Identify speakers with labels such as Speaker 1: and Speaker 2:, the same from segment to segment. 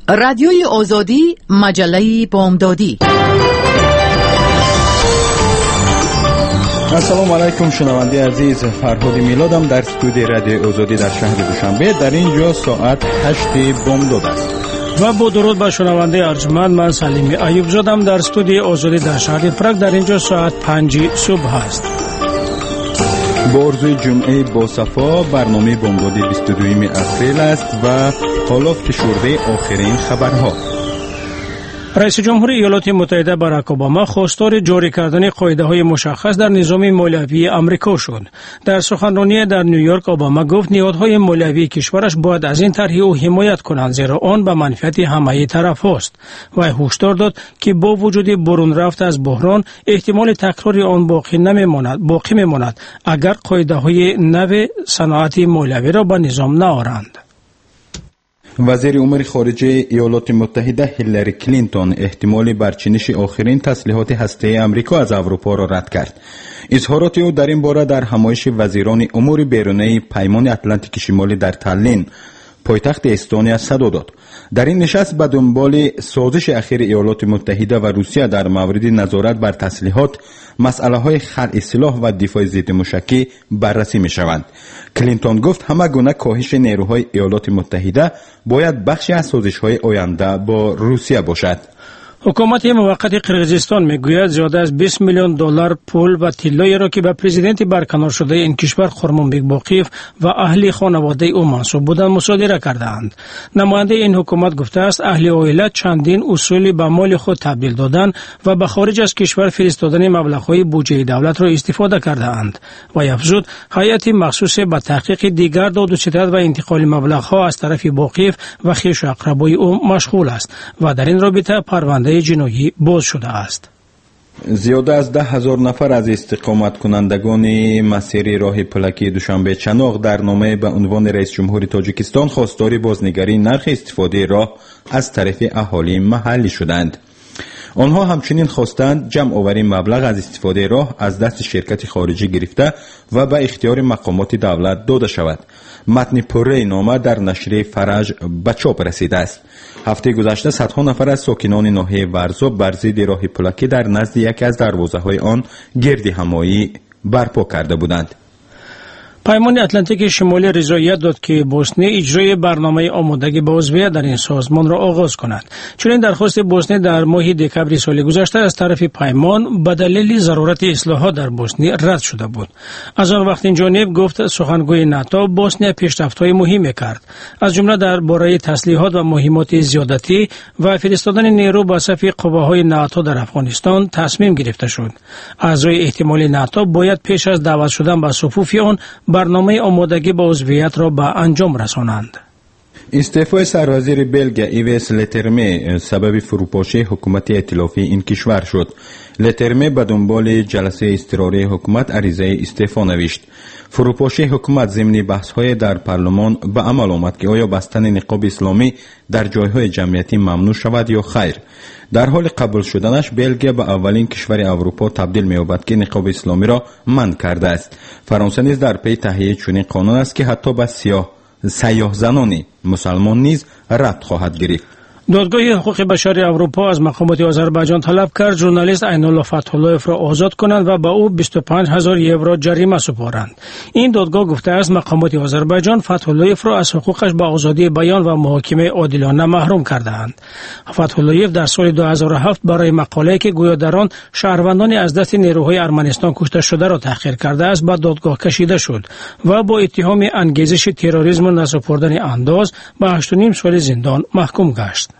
Speaker 1: رادیوی آزادی، مجله بامدادی.
Speaker 2: السلام علیکم شنونده عزیز، فرهاد میلادم در استودیو رادیو آزادی در شهر دوشنبه. در اینجا ساعت 8 بامداد است.
Speaker 3: و با درود به شنونده ارجمند، من سلیمی ایوب زادم در استودیو آزادی در شهر پراگ. در اینجا ساعت 5 صبح است.
Speaker 2: با آرزوی جمعه با صفا، برنامه بامدادی 22 اپریل است و حالا فشرده آخرین خبرها.
Speaker 3: رئیس جمهور ایالات متحده باراک اوباما خواستار جاری کردن قاعده‌های مشخص در نظام مالیوی آمریکا شد. در سخنرانی در نیویورک اوباما گفت نهادهای مالیوی کشورش باید از این طرح او حمایت کنند، زیرا آن به منفعت همه طرف است. و هشدار داد که با وجود برون رفت از بحران، احتمال تکرار آن باقی میماند اگر قاعده‌های نو صنعت مالیوی را به نظام نآورند.
Speaker 2: وزیر امور خارجه ایالات متحده هیلاری کلینتون احتمال برچینش آخرین تسلیحات هسته‌ای آمریکا از اروپا را رد کرد. اظهارات او در این باره در همایش وزیران امور بیرونی پیمان اتلانتیک شمالی در تالین، پایتخت استونیا صدا داد. در این نشست به دنبال سازش اخیر ایالات متحده و روسیه در مورد نظارت بر تسلیحات، مسئله‌های خلع سلاح و دفاع ضد موشکی بررسی می‌شوند. کلینتون گفت همه گونه کاهش نیروهای ایالات متحده باید بخشی از سازش‌های آینده با روسیه باشد.
Speaker 3: حکومت موقت قرقیزستان میگوید زیاده از 20 میلیون دلار پول و طلایی را که به پرزیدنت برکنار شده این کشور خرمنبک باقیف و اهل خانواده او منسوب بودند مصادره کردند. نماینده این حکومت گفته است اهل عائله چندین اصول به مال خود تبدیل دادند و به خارج از کشور فرستادن مبلغ‌های بودجه دولت را استفاده کردند. و افزود هیئت مخصوص به تحقیق دیگر داد و ستد و انتقال مبلغ‌ها از طرف باقیف و خویش و اقربای او مشغول است و در این رابطه پرونده جنایی باز شده است.
Speaker 2: زیاده از 10,000 نفر از استقامت کنندگان مسیر راه پلکی دوشنبه چناق در نامه به عنوان رئیس جمهور تاجیکستان خواستار بازنگری نرخ استفاده راه از طرف اهالی محلی شدند. آنها همچنین خواستند جمع آوری مبلغ از استفاده راه از دست شرکت خارجی گرفته و به اختیار مقامات دولت داده شود. متن پره نامه در نشریه فرج به چاپ رسیده است. هفته گذشته صدها نفر از ساکنان ناحیه ورزاب بر ضد راه پلکی در نزد یکی از دروازه‌های آن گردی همایی برپا کرده بودند.
Speaker 3: پیمان اتلانتیک شمالی رضایت داد که بوسنی اجرای برنامه آمادگی به عضویت در این سازمان را آغاز کند. چنین درخواست بوسنی در ماه دکمبر سال گذشته از طرف پیمان به دلیل ضرورت اصلاحات در بوسنی رد شده بود. از آن وقت این جانب گفت سخنگوی ناتو بوسنی پیشرفت‌های مهمی کرد، از جمله درباره تسلیحات و مهمات زیادتی و فرستادن نیرو به صف قواهای ناتو در افغانستان تصمیم گرفته شد. اعضای احتمالی ناتو باید پیش از دعوت شدن به صفوف آن برنامه آمادگی با عضویت را به انجام رسانند.
Speaker 2: استعفای سروزیر بلگیا ایویس لترمه سبب فروپاشی حکومت ائتلافی این کشور شد. لترمه به دنبال جلسه اضطراری حکومت عریضه استعفا نوشت. فروپاشی حکومت ضمن بحث‌های در پارلمان به عمل آمد که آیا بستن نقاب اسلامی در جایهای جمعیتی ممنوع شود یا خیر. در حال قبول شدنش بلگیا به اولین کشور اروپا تبدیل می‌یابد که نقاب اسلامی را منع کرده است. فرانسه نیز در پی تهیه چنین قانون است که حتی به سیاه زنان مسلمان نیز رد خواهد گرفت.
Speaker 3: دادگاه حقوق بشر اروپا از مقامات آذربایجان طلب کرد ژورنالیست عین‌الله فتح‌الله‌یف را آزاد کنند و به او 25,000 یورو جریمه سپارند. این دادگاه گفته است مقامات آذربایجان فتح‌الله‌یف را از حقوقش به آزادی بیان و محاکمه عادلانه محروم کرده‌اند. فتح‌الله‌یف در سال 2007 برای مقاله‌ای که گویا در آن شهروندان از دست نیروهای ارمنستان کشته شده را تحقیر کرده است به دادگاه کشیده شد و با اتهام انگیزش تروریسم و نسپردن انداز به 8.5 سال زندان محکوم گشت.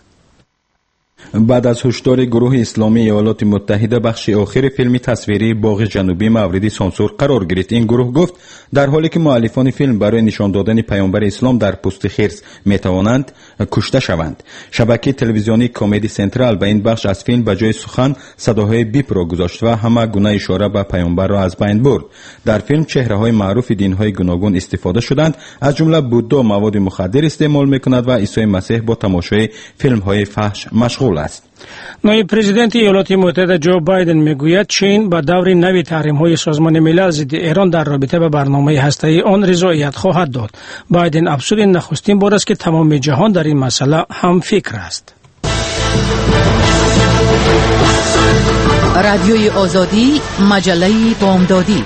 Speaker 2: بعد از هشدار گروه اسلامی ایالات متحده بخش آخر فیلم تصویری باغ جنوبی مورد سانسور قرار گرفت. این گروه گفت در حالی که مؤلفان فیلم برای نشان دادن پیامبر اسلام در پست خرس میتوانند کشته شوند. شبکه تلویزیونی کمدی سنترال به این بخش از فیلم به جای سخن صداهای بیپ را گذاشت و همه گونه اشاره به پیامبر را از بین برد. در فیلم چهره‌های معروف دین‌های گوناگون استفاده شدند، از جمله بودا مواد مخدر استعمال می‌کند و عیسی مسیح با تماشای فیلم‌های فحش مشغول معقول است.
Speaker 3: نایب پرزیدنت ایالات متحده جو بایدن میگوید چین با دور نوی تحریم‌های سازمان ملل ضد ایران در رابطه با برنامه هسته‌ای آن رضایت خواهد داد. بایدن افزود این نخستین بار است که تمام جهان در این مسئله هم فکر است.
Speaker 1: رادیوی آزادی، مجله بامدادی.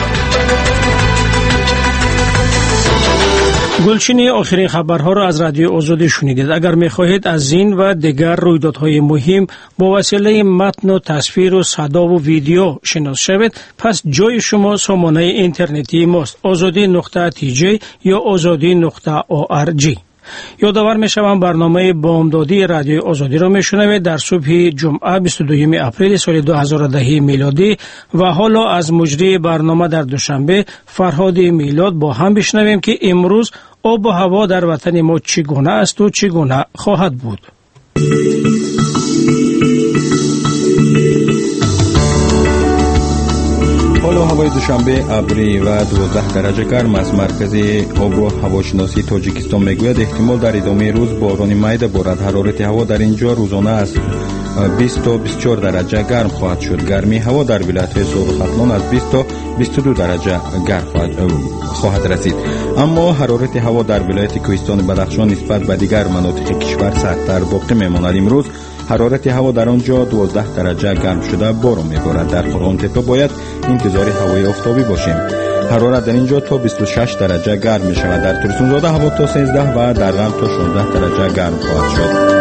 Speaker 3: گلچین آخرین خبرها را از رادیو آزادی شنیدید. اگر می‌خواهید از این و دیگر رویدادهای مهم با وسیله متن و تصویر و صدا و ویدیو شناس شوید، پس جای شما سامانه اینترنتی ماست: azadi.tj یا azadi.org. یادآور می‌شوم برنامه بامدادی رادیو آزادی را میشنوید در صبح جمعه 22 اپریل سال 2010 میلادی و حالا از مجری برنامه در دوشنبه فرهاد میلاد با هم بشنویم که امروز آب و هوا در وطن ما چگونه است و چگونه خواهد بود.
Speaker 2: حال و هوای دوشنبه ابری و 12 درجه گرم است. مرکز آب و هواشناسی تاجیکستان میگوید احتمال در ادامه روز باران میده بارد. حرارت هوا در اینجا روزانه از 20 تا 24 درجه گرم خواهد شد. گرمی هوا در ولایت‌های سرخ ختلان از 20 تا 22 درجه گرم خواهد رسید. اما حرارت هوا در ولایت کوهستان بدخشان نسبت به دیگر مناطق کشور سخت‌تر باقی میماند. امروز حرارت هوا در آنجا 12 درجه گرم شده باران میبارد. در قرآن تپه باید انتظار هوای آفتابی باشیم. حرارت در اینجا تا 26 درجه گرم می شود. در ترسونزاده هوا تا 13 و در غم تا 16 درجه گرم خواهد شد.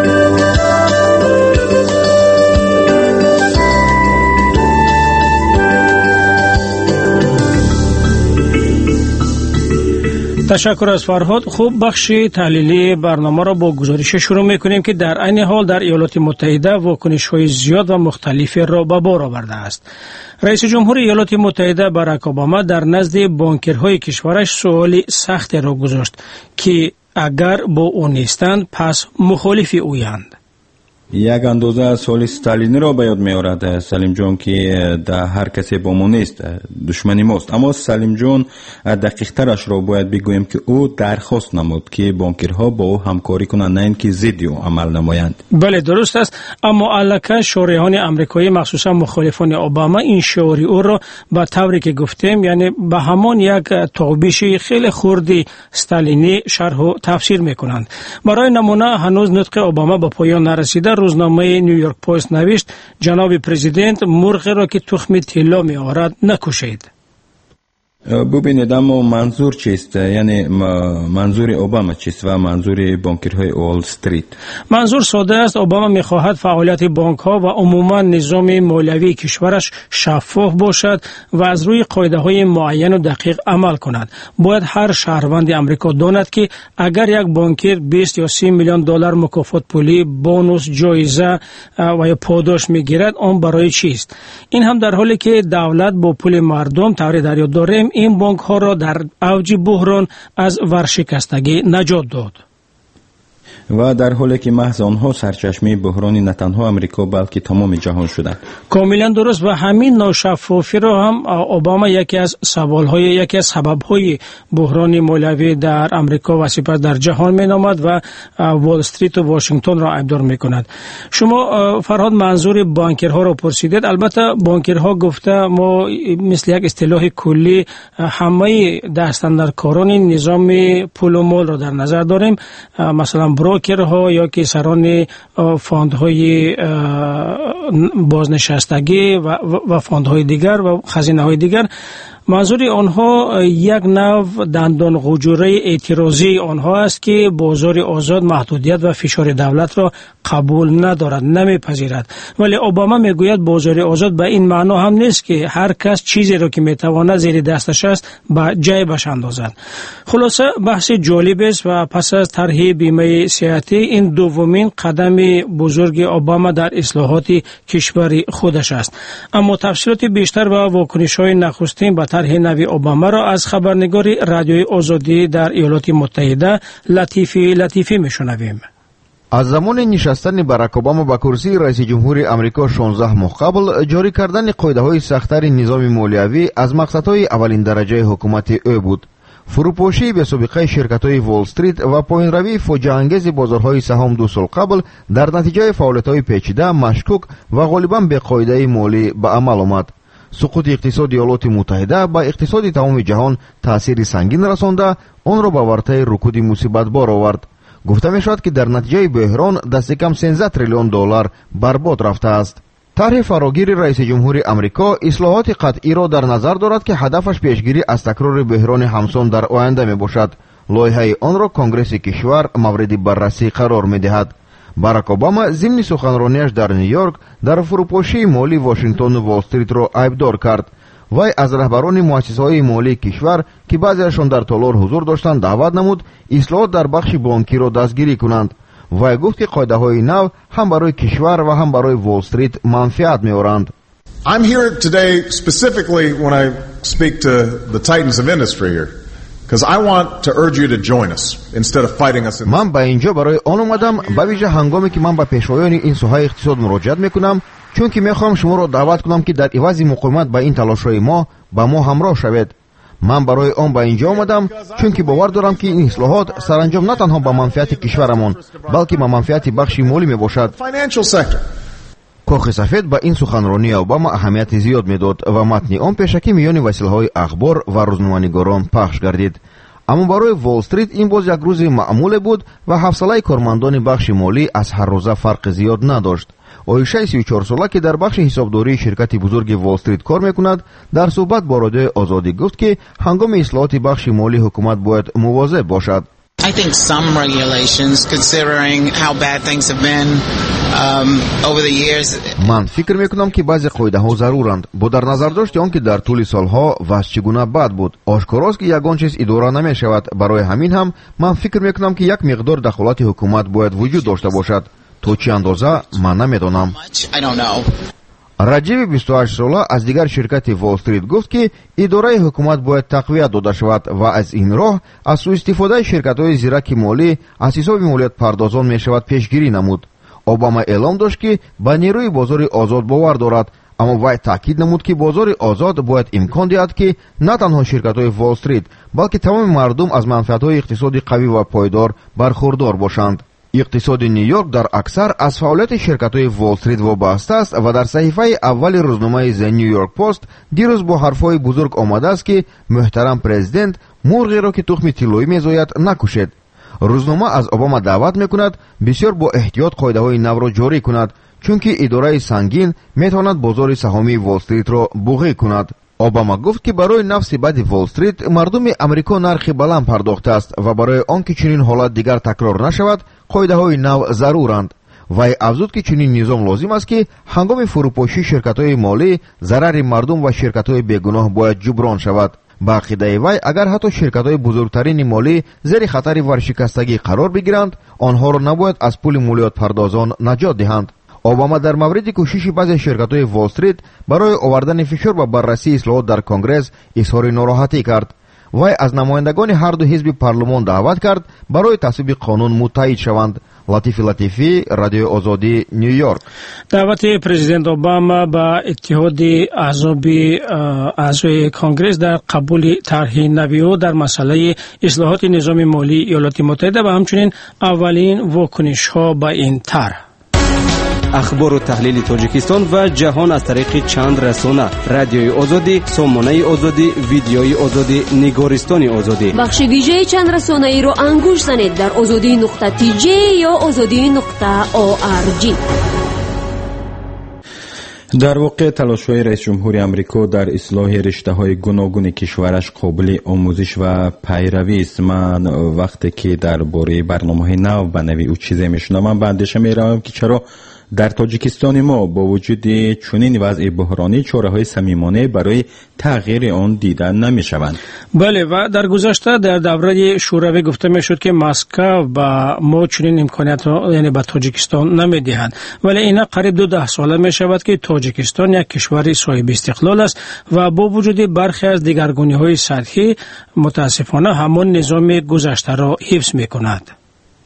Speaker 3: تشکر از فرهاد. خوب، بخش تحلیلی برنامه را با گزارش شروع میکنیم که در عین حال در ایالات متحده واکنش‌های زیاد و مختلفی را به بار آورده است. رئیس جمهور ایالات متحده باراک اوباما در نزد بانکرهای کشورش سوالی سخت را گذاشت که اگر با او نیستند پس مخالف اویند.
Speaker 2: یک اندازه از سال استالین را به یاد می‌آورد سلیم جان که در هر کسی با ما نیست دشمنی ماست. اما سلیم جان دقیق‌ترش را باید بگوییم که او درخواست نمود که بانکرها با او همکاری کنند، نه اینکه ضد او عمل نمایند.
Speaker 3: بله درست است، اما علاقه شارعان آمریکایی مخصوصا مخالفان اوباما این شعاری او را به طوری که گفتیم یعنی به همان یک تابش خیلی خردی استالینی شرح و تفسیر می‌کنند. برای نمونه هنوز نطق اوباما به پایان نرسیده روزنامه نیویورک پست نوشت جناب پرزیدنت مرغ را که تخم طلا می آورد نکشید.
Speaker 2: ببینید اما منظور چیست؟ یعنی منظور اوباما چیست و منظور بانکرهای وال استریت؟
Speaker 3: منظور ساده است. اوباما می‌خواهد فعالیت بانک‌ها و عموما نظام مالیوی کشورش شفاف باشد و از روی قاعده‌های معین و دقیق عمل کند. باید هر شهروند آمریکا داند که اگر یک بانکر 20 یا 30 میلیون دلار مکافات پولی، بونوس، جایزه و یا پاداش می‌گیرد، آن برای چیست؟ این هم در حالی که دولت با پول مردم طوری دریافت داریم این بانک ها را در اوج بحران از ورشکستگی نجات داد.
Speaker 2: و در حالی که محض آنها سرچشمه بحران نه تنها امریکا بلکه تمام جهان شدند.
Speaker 3: کاملا درست و همین ناشفافی را هم اوباما یکی از سبب‌های بحران مالیوی در امریکا و سپس در جهان می‌نامد و وال استریت و واشنگتن را ابدار می‌کند. شما فرهاد منظور بانکرها را پرسیدید. البته بانکرها گفته ما مثل یک اصطلاح کلی همه دستاندرکاران نظام پول و مال را در نظر داریم، مثلا بروکرها یا که سران فاندهای بازنشستگی و فاندهای دیگر و خزینه‌های دیگر. منظور آنها یک نوع دندان غجوره اعتراضی آنها است که بازار آزاد محدودیت و فشار دولت را قبول ندارد، نمیپذیرد. ولی اوباما میگوید بازار آزاد به این معنا هم نیست که هر کس چیزی را که میتواند زیر دستش است به جیبش اندازد. خلاصه بحث جالب است و پس از طرح بیمه صحتی این دومین قدم بزرگ اوباما در اصلاحات کشور خودش است. اما تفصیلات بیشتر و واکنش‌های نخستین به طرح نوی اوباما را از خبرنگار رادیوی آزادی در ایالات متحده لطیفی میشنویم.
Speaker 4: از زمان نشستن باراک اوباما به کرسی رئیس جمهور امریکا 16 ماه قبل جاری کردن قاعده‌های سخت‌تر نظام مالیوی از مقصدهای اولین درجه حکومت او بود. фурӯпошии бесобиқаи ширкатҳои Уолл-стрит ва поинравии фоҷиаангези бозорҳои саҳом 2 сол қабл дар натиҷаи фаъолиятҳои печида, машкук ва ғолибан беқоидаи молӣ ба амал омад. суқути иқтисоди Иёлоти Муттаҳида ба иқтисоди тамоми ҷаҳон таъсири сангин расонда, онро ба вартаи рукуди мусибатбор овард. гуфта мешавад, ки дар натиҷаи бӯҳрон дасти кам $13 триллион барбод рафтааст. طرح فراگیر رئیس جمهور آمریکا اصلاحات قطعی را در نظر دارد که هدفش پیشگیری از تکرار بحران همسان در آینده می باشد. لایحه آن را کنگرس کشور مورد بررسی قرار می دهد. باراک اوباما ضمن سخنرانیش در نیویورک در فروپاشی مالی واشنگتن و وال استریت را عیبدار کرد. وی از رهبران مؤسسه‌های مالی کشور که بعضیشان در تالار حضور داشتند دعوت نمود اصلاحات در بخش بانکی را دستگیری کنند. وی گفت که قاعده‌های نو هم برای کشور و هم برای وال استریت منفعت می‌آورند.
Speaker 5: I'm here today specifically when I speak to the titans of industry here because I want to urge you to join us instead of fighting us.
Speaker 4: من به اینجا برای آن اومدم به ویژه هنگامی که من به پیشوایان این ساحه اقتصاد مراجعت میکنم چون که میخوام شما را دعوت کنم که در عوض مقاومت به این تلاش‌های ما با ما همراه شوید. من برای آن به اینجا آمدم چون که باور دارم که این اصلاحات سرانجام نه تنها به منفعت کشورمان بلکه به منفعت بخش مالی می باشد. کاخ سفید به این سخنرانی اوباما اهمیت زیاد میداد و متن آن پیشکی میان وسیله‌های اخبار و روزنامه‌نگاران پخش گردید. اما برای وال استریت این باز یک روز معمول بود و حوصله کارمندان بخش مالی از هر روزه فرق زیاد نداشت. آیشه 34 ساله که در بخش حسابداری شرکت بزرگ وال استریت کار میکند در صحبت با رادیو آزادی گفت که هنگام اصلاحات بخش مالی حکومت باید مواظب باشد.
Speaker 6: I think some regulations considering how bad things have been over the years.
Speaker 4: من فکر میکنم که بعضی قاعده ها ضرورند با در نظر داشت آن که در طول سالها و چگونه بد بود. آشکاراست که یگان چیز اداره نمیشود. برای همین هم من فکر میکنم که یک مقدار دخالت حکومت باید وجود داشته باشد. تو چه اندازه من نمیدونم. راجیوی 28 ساله از دیگر شرکت وال استریت گفت که اداره حکومت باید تقویت داده شود و از این راه از سوء استفاده شرکت‌های زیرک مالی از حساب مالیات پردازان می شود پیشگیری نمود. اوباما اعلام داشت که به نیروی بازار آزاد باور دارد، اما وی تاکید نمود که بازار آزاد باید امکان دهد که نه تنها شرکت‌های وال استریت بلکه تمام مردم از منفعت‌های اقتصادی قوی و پایدار برخوردار باشند. اقتصاد نیویورک در اکثر از فعالیت شرکت‌های وال استریت وابسته است و در صحیفه اول روزنامه ز نیویورک پست دیروز با حرف‌های بزرگ آمده است که محترم پرزیدنت مرغی را که تخم طلایی می‌زاید نکشید. روزنامه از اوباما دعوت می‌کند بسیار با احتیاط قاعده‌های نو را جاری کند چون که اداره سنگین می‌تواند بازار سهامی وال استریت را بوغی کند. اوباما گفت که برای نفس بد وال استریت مردم امریکا نرخ بلند پرداخته است و برای آنکه چنین حالت دیگر تکرار نشود قاعده‌های نو ضرورند. وی افزود که چنین نظام لازم است که هنگام فروپاشی شرکت‌های مالی ضرر مردم و شرکت‌های بیگناه باید جبران شود. با عقیده وی اگر حتی شرکت‌های بزرگترین مالی زیر خطر ورشکستگی قرار بگیرند آنها را نباید از پول مالیات پردازان نجات دهند. اوباما در مورد کوشش بعضی شرکت‌های وال استریت برای آوردن فشار و بررسی اصلاحات در کنگره اظهار ناراحتی کرد. وی از نمایندگان هر دو حزب پارلمان دعوت کرد برای تصویب قانون متحد شوند. لطیفی لطیفی، رادیو آزادی، نیویورک.
Speaker 3: دعوت پرزیدنت اوباما با اتحاد اعضای کنگره در قبول طرح نوی در مسئله اصلاحات نظام مالی ایالات متحده و همچنین اولین واکنش‌ها به این طرح.
Speaker 7: اخبار و تحلیل تاجیکستان و جهان از طریق چند رسانه: رادیوی آزادی، سامانه آزادی، ویدیوی آزادی، نگارستان آزادی.
Speaker 8: بخش ویژه چند رسانه ای را انگوش زنید در azadi.tj یا azadi.org.
Speaker 2: در واقع تلاش‌های رئیس جمهور آمریکا در اصلاح رشته‌های گوناگون کشورش قابل آموزش و پیروی است. من وقتی که درباره برنامه‌های نو به نوی او چیزی میشنوم به اندیشه میروم که چرا در تاجیکستان ما با وجود چنین وضع بحرانی چاره‌های صمیمانه برای تغییر آن دیده نمی‌شوند.
Speaker 3: بله، و در گذشته در دوره شوروی گفته میشد که مسکو با ما چنین امکانات یعنی به تاجیکستان نمیدهند، ولی این قریب 12 ساله می شود که تاجیکستان یک کشور صاحب استقلال است و با وجود برخی از دیگرگونی‌های سطحی متاسفانه همان نظام گذشته را حفظ می‌کند.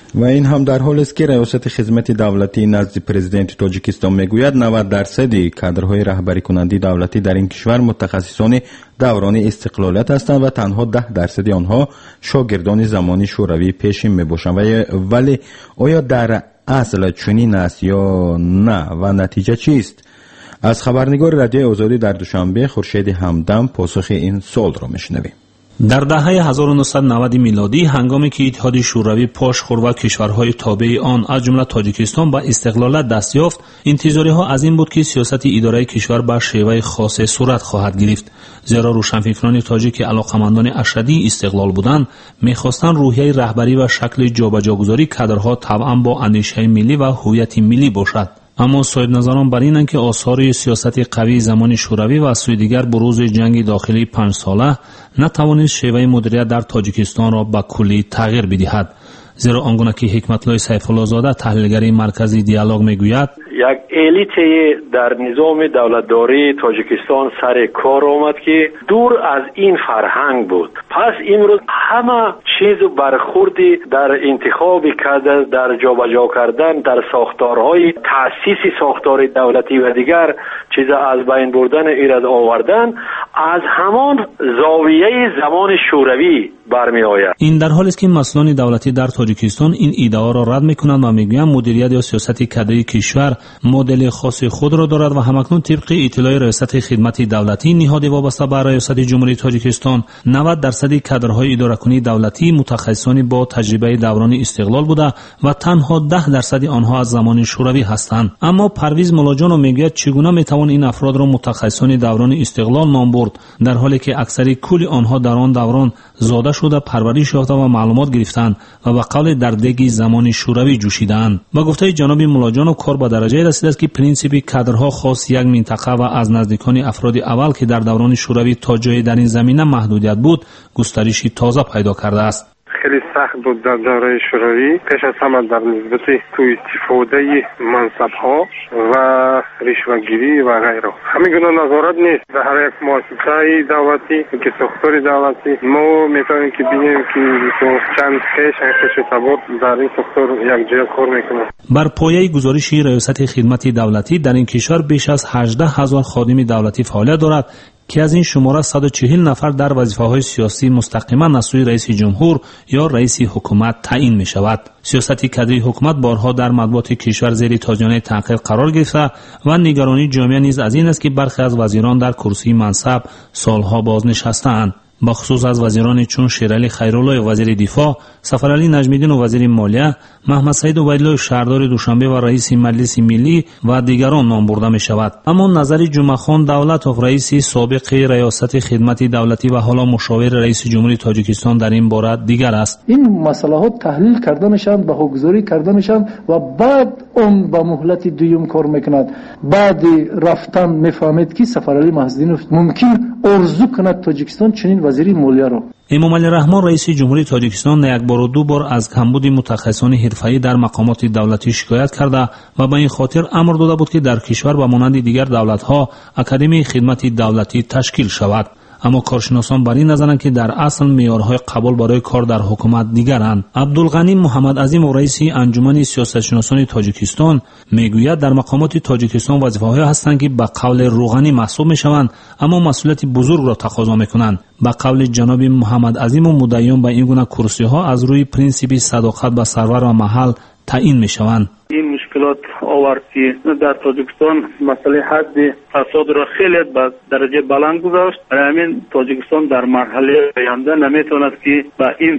Speaker 2: و این هم در حالی است که ریاست خدمت دولتی نزد پرزیدنت تاجیکستان میگوید 90% کادرهای رهبری کننده دولتی در این کشور متخصصان دوران استقلالیت هستند و تنها 10% آنها شاگردان زمان شوروی پیشین میباشند. ولی آیا در اصل چنین است یا نه و نتیجه چیست؟ از خبرنگار رادیوی آزادی در دوشنبه خورشید همدم پاسخ این سوال را میشنویم.
Speaker 9: در دهه 1990 میلادی هنگامی که اتحاد شوروی پاش خورد و کشورهای تابع آن از جمله تاجیکستان به استقلال دست یافت، انتظارها از این بود که سیاست اداره کشور به شیوه خاص صورت خواهد گرفت، زیرا روشنفکران تاجیک علاقمندان اشدی استقلال بودند می‌خواستند روحیه رهبری و شکل جابجاگذاری کادرها طبعاً با اندیشه ملی و هویت ملی باشد. اما صاحب نظران بر اینند که آثار سیاست قوی زمان شوروی و از سوی دیگر بروز جنگ داخلی 5 ساله نتوانست شیوه مدیریت در تاجیکستان را به کلی تغییر بدهد، زیرا آنگونه که حکمت‌الله سیف‌الله زاده تحلیلگر مرکزی دیالوگ میگوید
Speaker 10: یک الیت در نظام دولتداری تاجیکستان سر کار آمد که دور از این فرهنگ بود. پس امروز همه چیز برخوردی در انتخاب کادر، در جابجا کردن در ساختارهای تأسیس ساختار دولتی و دیگر چیز از بین بردن ایراد آوردن از همان زاویه زمان شوروی برمی آید. این
Speaker 9: در حالی است که مسئولان دولتی در تاجیکستان این ایده را رد میکنند و میگویند مدیریت یا سیاست کادری کشور مدل خاص خود را دارد و همکنون طبق اطلاع ریاست خدمت دولتی نهاد وابسته به ریاست جمهوری تاجیکستان 90% کادرهای اداره‌کنی دولتی متخصصان با تجربه دوران استقلال بوده و تنها 10% آنها از زمان شوروی هستند. اما پرویز ملاجان میگوید چگونه میتوان این افراد را متخصصان دوران استقلال نام برد در حالی که اکثر کل آنها در آن دوران زاده شده، پرورش یافته و معلومات گرفتند و به قول در دیگ زمان شوروی جوشیدند. با گفته جناب ملاجان کار به درجه رسیده است که پرینسیپ کادرها خاص یک منطقه و از نزدیکان افراد اول که در دوران شوروی تا جای در این زمینه محدودیت بود گسترشی تازه پیدا کرده است.
Speaker 11: خیلی سخت بود در دوره شوروی، پیش از همه در نسبت استفاده منصب‌ها و رشوه‌گیری و غیره. همین گونه نظارت نیست در هر یک مؤسسه دولتی که ساختار دولتی ما میتونیم که ببینیم که چند خش تبار در این ساختار یک جای کار میکنه.
Speaker 9: بر پایه گزارش ریاست خدمت دولتی در این کشور بیش از 18,000 خادم دولتی فعالیت دارد که از این شماره 140 نفر در وظیفه‌های سیاسی مستقیما از سوی رئیس جمهور یا رئیس حکومت تعیین می شود. سیاست کادری حکومت بارها در مطبوعات کشور زیر تاجانه تحقیق قرار گرفته و نگرانی جامعه نیز از این است که برخی از وزیران در کرسی منصب سالها بازنشسته‌اند. بخصوص از وزیران چون شیرعلی خیرالله وزیر دفاع، سفرعلی نجمیدین وزیر مالیه، محمد سعید عبیدالله شهردار دوشنبه و رئیس مجلس ملی و دیگران نام برده می شود. اما نظر جمعه خان دولتوف رئیس سابق ریاست خدمت دولتی و حالا مشاور رئیس جمهوری تاجیکستان در این باره دیگر است.
Speaker 12: این مسئله ها تحلیل کرده میشن، بهاگذاری کرده میشن و بعد اون به مهلت دوم کار میکند. بعد رفتن میفهمید که سفرعلی محضدینوف ممکن ارزو کند تاجیکستان چنین وزیر مالیه را.
Speaker 9: امام علی رحمان رئیس جمهوری تاجیکستان یک بار و دو بار از کمبود متخصصان حرفه‌ای در مقامات دولتی شکایت کرده و به این خاطر امر داده بود که در کشور و مانند دیگر دولت‌ها اکادمی خدمت دولتی تشکیل شود. اما کارشناسان بر این نظرند که در اصل معیارهای قبول برای کار در حکومت دیگرند. عبدالغنی محمد عظیم رئیس انجمن سیاستشناسان تاجیکستان میگوید در مقامات تاجیکستان وظیفه‌هایی هستند که به قول روغنی محسوب میشوند اما مسئولیت بزرگ را تقاضا میکنند. به قول جناب محمد عظیم و مدعیان به این گونه کرسی‌ها از روی پرینسیپ صداقت به سرور و محل تعیین میشوند.
Speaker 11: این مشکلات آورد که در تاجیکستان مسئله حد فساد را خیلی به درجه بلند گذاشت. همین تاجیکستان در مرحله آینده نمیتواند که به این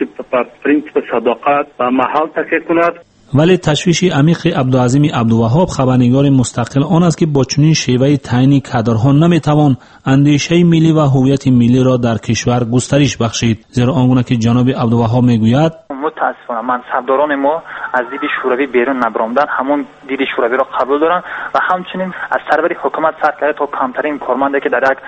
Speaker 11: پرینسیپ صداقت و محل تکیه کند.
Speaker 9: ولی تشویش عمیق عبدالعظیم عبدالوهاب خبرنگار مستقل آن است که با چنین شیوه تعیین کادرها نمیتوان اندیشه ملی و هویت ملی را در کشور گسترش بخشید، زیرا آنگونه که جناب عبدالوهاب میگوید
Speaker 13: متاسفانه منصبداران ما از دید شوروی بیرون نبرامدن، همون دید شوروی را قبول دارن و همچنین از سرور حکومت سر کرده تا کمترین کارمندی که در یک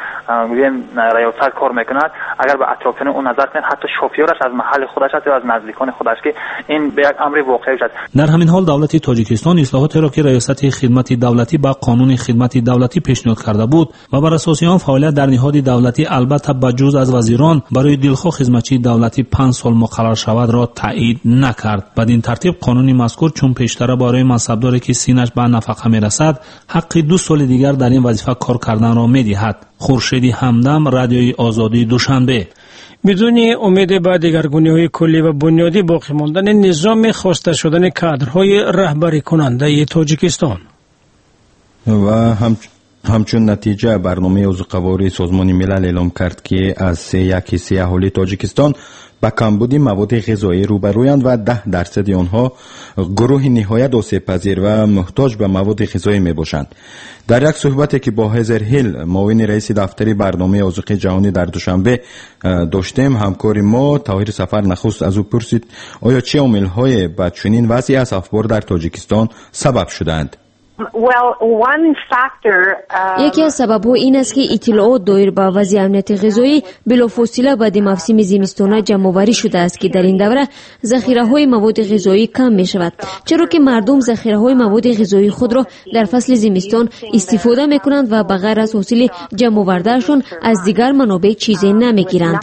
Speaker 13: ریاست کار میکند اگر به اطرافیان اون نظر کنید حتی شوفیرش از محل خودش است یا از نزدیکان خودش که این به یک امر واقعی است.
Speaker 9: در همین حال دولت تاجیکستان اصلاحاتی را که ریاست خدمت دولتی با قانون خدمت دولتی پیشنهاد کرده بود و بر اساس آن فعالیت در نهاد دولتی البته بجز از وزیران برای دلخواه خدمتچی دولتی 5 سال مقرر شود را تایید نکرد. بدین ترتیب قانون مذکور چون پیشتر برای منصبداری که سینش به نفقه میرسد حق 2 سال دیگر در این وظیفه کار کردن را میدهد. خورشیدی همدم، رادیوی آزادی، دوشنبه.
Speaker 3: بدون امید به دگرگونی‌های کلی و بنیادی باقی ماندن نظام خواسته شدن کادرهای رهبری کننده تاجیکستان
Speaker 2: و همچون نتیجه برنامه عضوقواری سازمان ملل اعلام کرد که از 3.1 اهالی تاجیکستان با کمبود مواد غذایی روبرویند و 10% آنها گروه نهایت آسیب‌پذیر و محتاج به مواد غذایی میباشند. در یک صحبتی که با هزر هیل معاون رئیس دفتر برنامه آذوقه جهانی در دوشنبه داشتیم، همکار ما طاهر سفر نخست از او پرسید آیا چه عامل‌های به چنین وضعی از افبار در تاجیکستان سبب شدند؟
Speaker 8: یکی از سبب‌ها این است که اطلاعات دایر به وضع امنیت غذایی بلافاصله بعد موسم زمستان جمع‌آوری شده است که در این دوره ذخیره‌های مواد غذایی کم می‌شود، چرا که مردم ذخیره‌های مواد غذایی خود را در فصل زمستان استفاده می‌کنند و بغیر از حاصل جمع‌آورده‌شان از دیگر منابع چیزی نمی‌گیرند.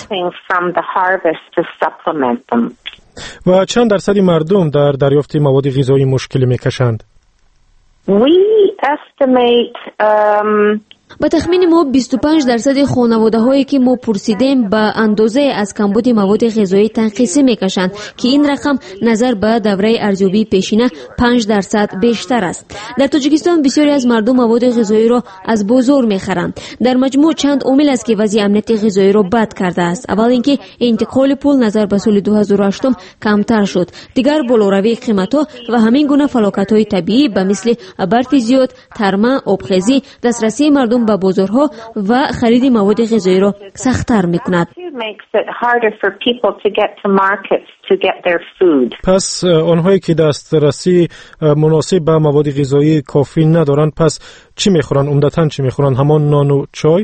Speaker 14: و چند درصد مردم در دریافت مواد غذایی مشکل می‌کشند؟
Speaker 8: با تخمین ما 25% خانواده هایی که ما پرسیدیم به اندازه از کمبود مواد غذایی تنقیصی میکشند که این رقم نظر به دوره ارزیابی پیشینه 5% بیشتر است. در تاجیکستان بسیاری از مردم مواد غذایی را از بازار میخرند. در مجموع چند عامل است که وضع امنیت غذایی را بد کرده است. اول اینکه انتقال پول نظر به سال 2008 کمتر شد. دیگر بالاروی قیمت‌ها و همین گونه فلاکت‌های طبیعی به مثل برف زیاد، ترمه، آبخیزی، دسترسی مردم به بازارها و خرید مواد غذایی را سخت‌تر می‌کند.
Speaker 14: پس آنهایی که دسترسی مناسب به مواد غذایی کافی ندارند پس چی می‌خورند؟ عمدتاً چی می‌خورند؟ همان نان و چای؟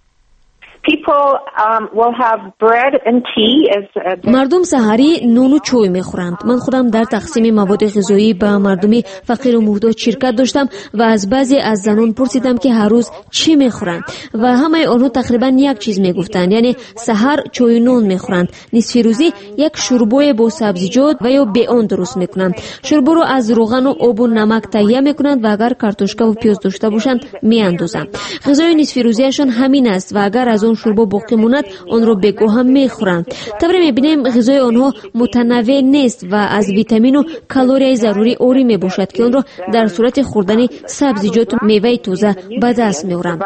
Speaker 8: مردم سحری نون و چای میخورند. من خودم در تقسیم مواد غذایی به مردمی فقیر و محتاج شرکت داشتم و از بعضی از زنان پرسیدم که هر روز چی میخورند و همه آنها تقریبا یک چیز میگفتند، یعنی سحر چای و نون میخورند. نصف روزی یک شوربای با سبزیجات و یا به آن درست میکنند. شوربا رو از روغن و آب و نمک تهیه میکنند و اگر کارتوشکه و پیاز داشته باشند میاندازند. غذای نصف روزیشان همین است و اگر از اون شوربا باقی ماند آن را بگو هم میخورند. طبعا میبینیم غذای آنها متنوع نیست و از ویتامین و کالری ضروری عاری میباشد که آن را در صورت خوردن سبزیجات و میوه تازه به دست میارند.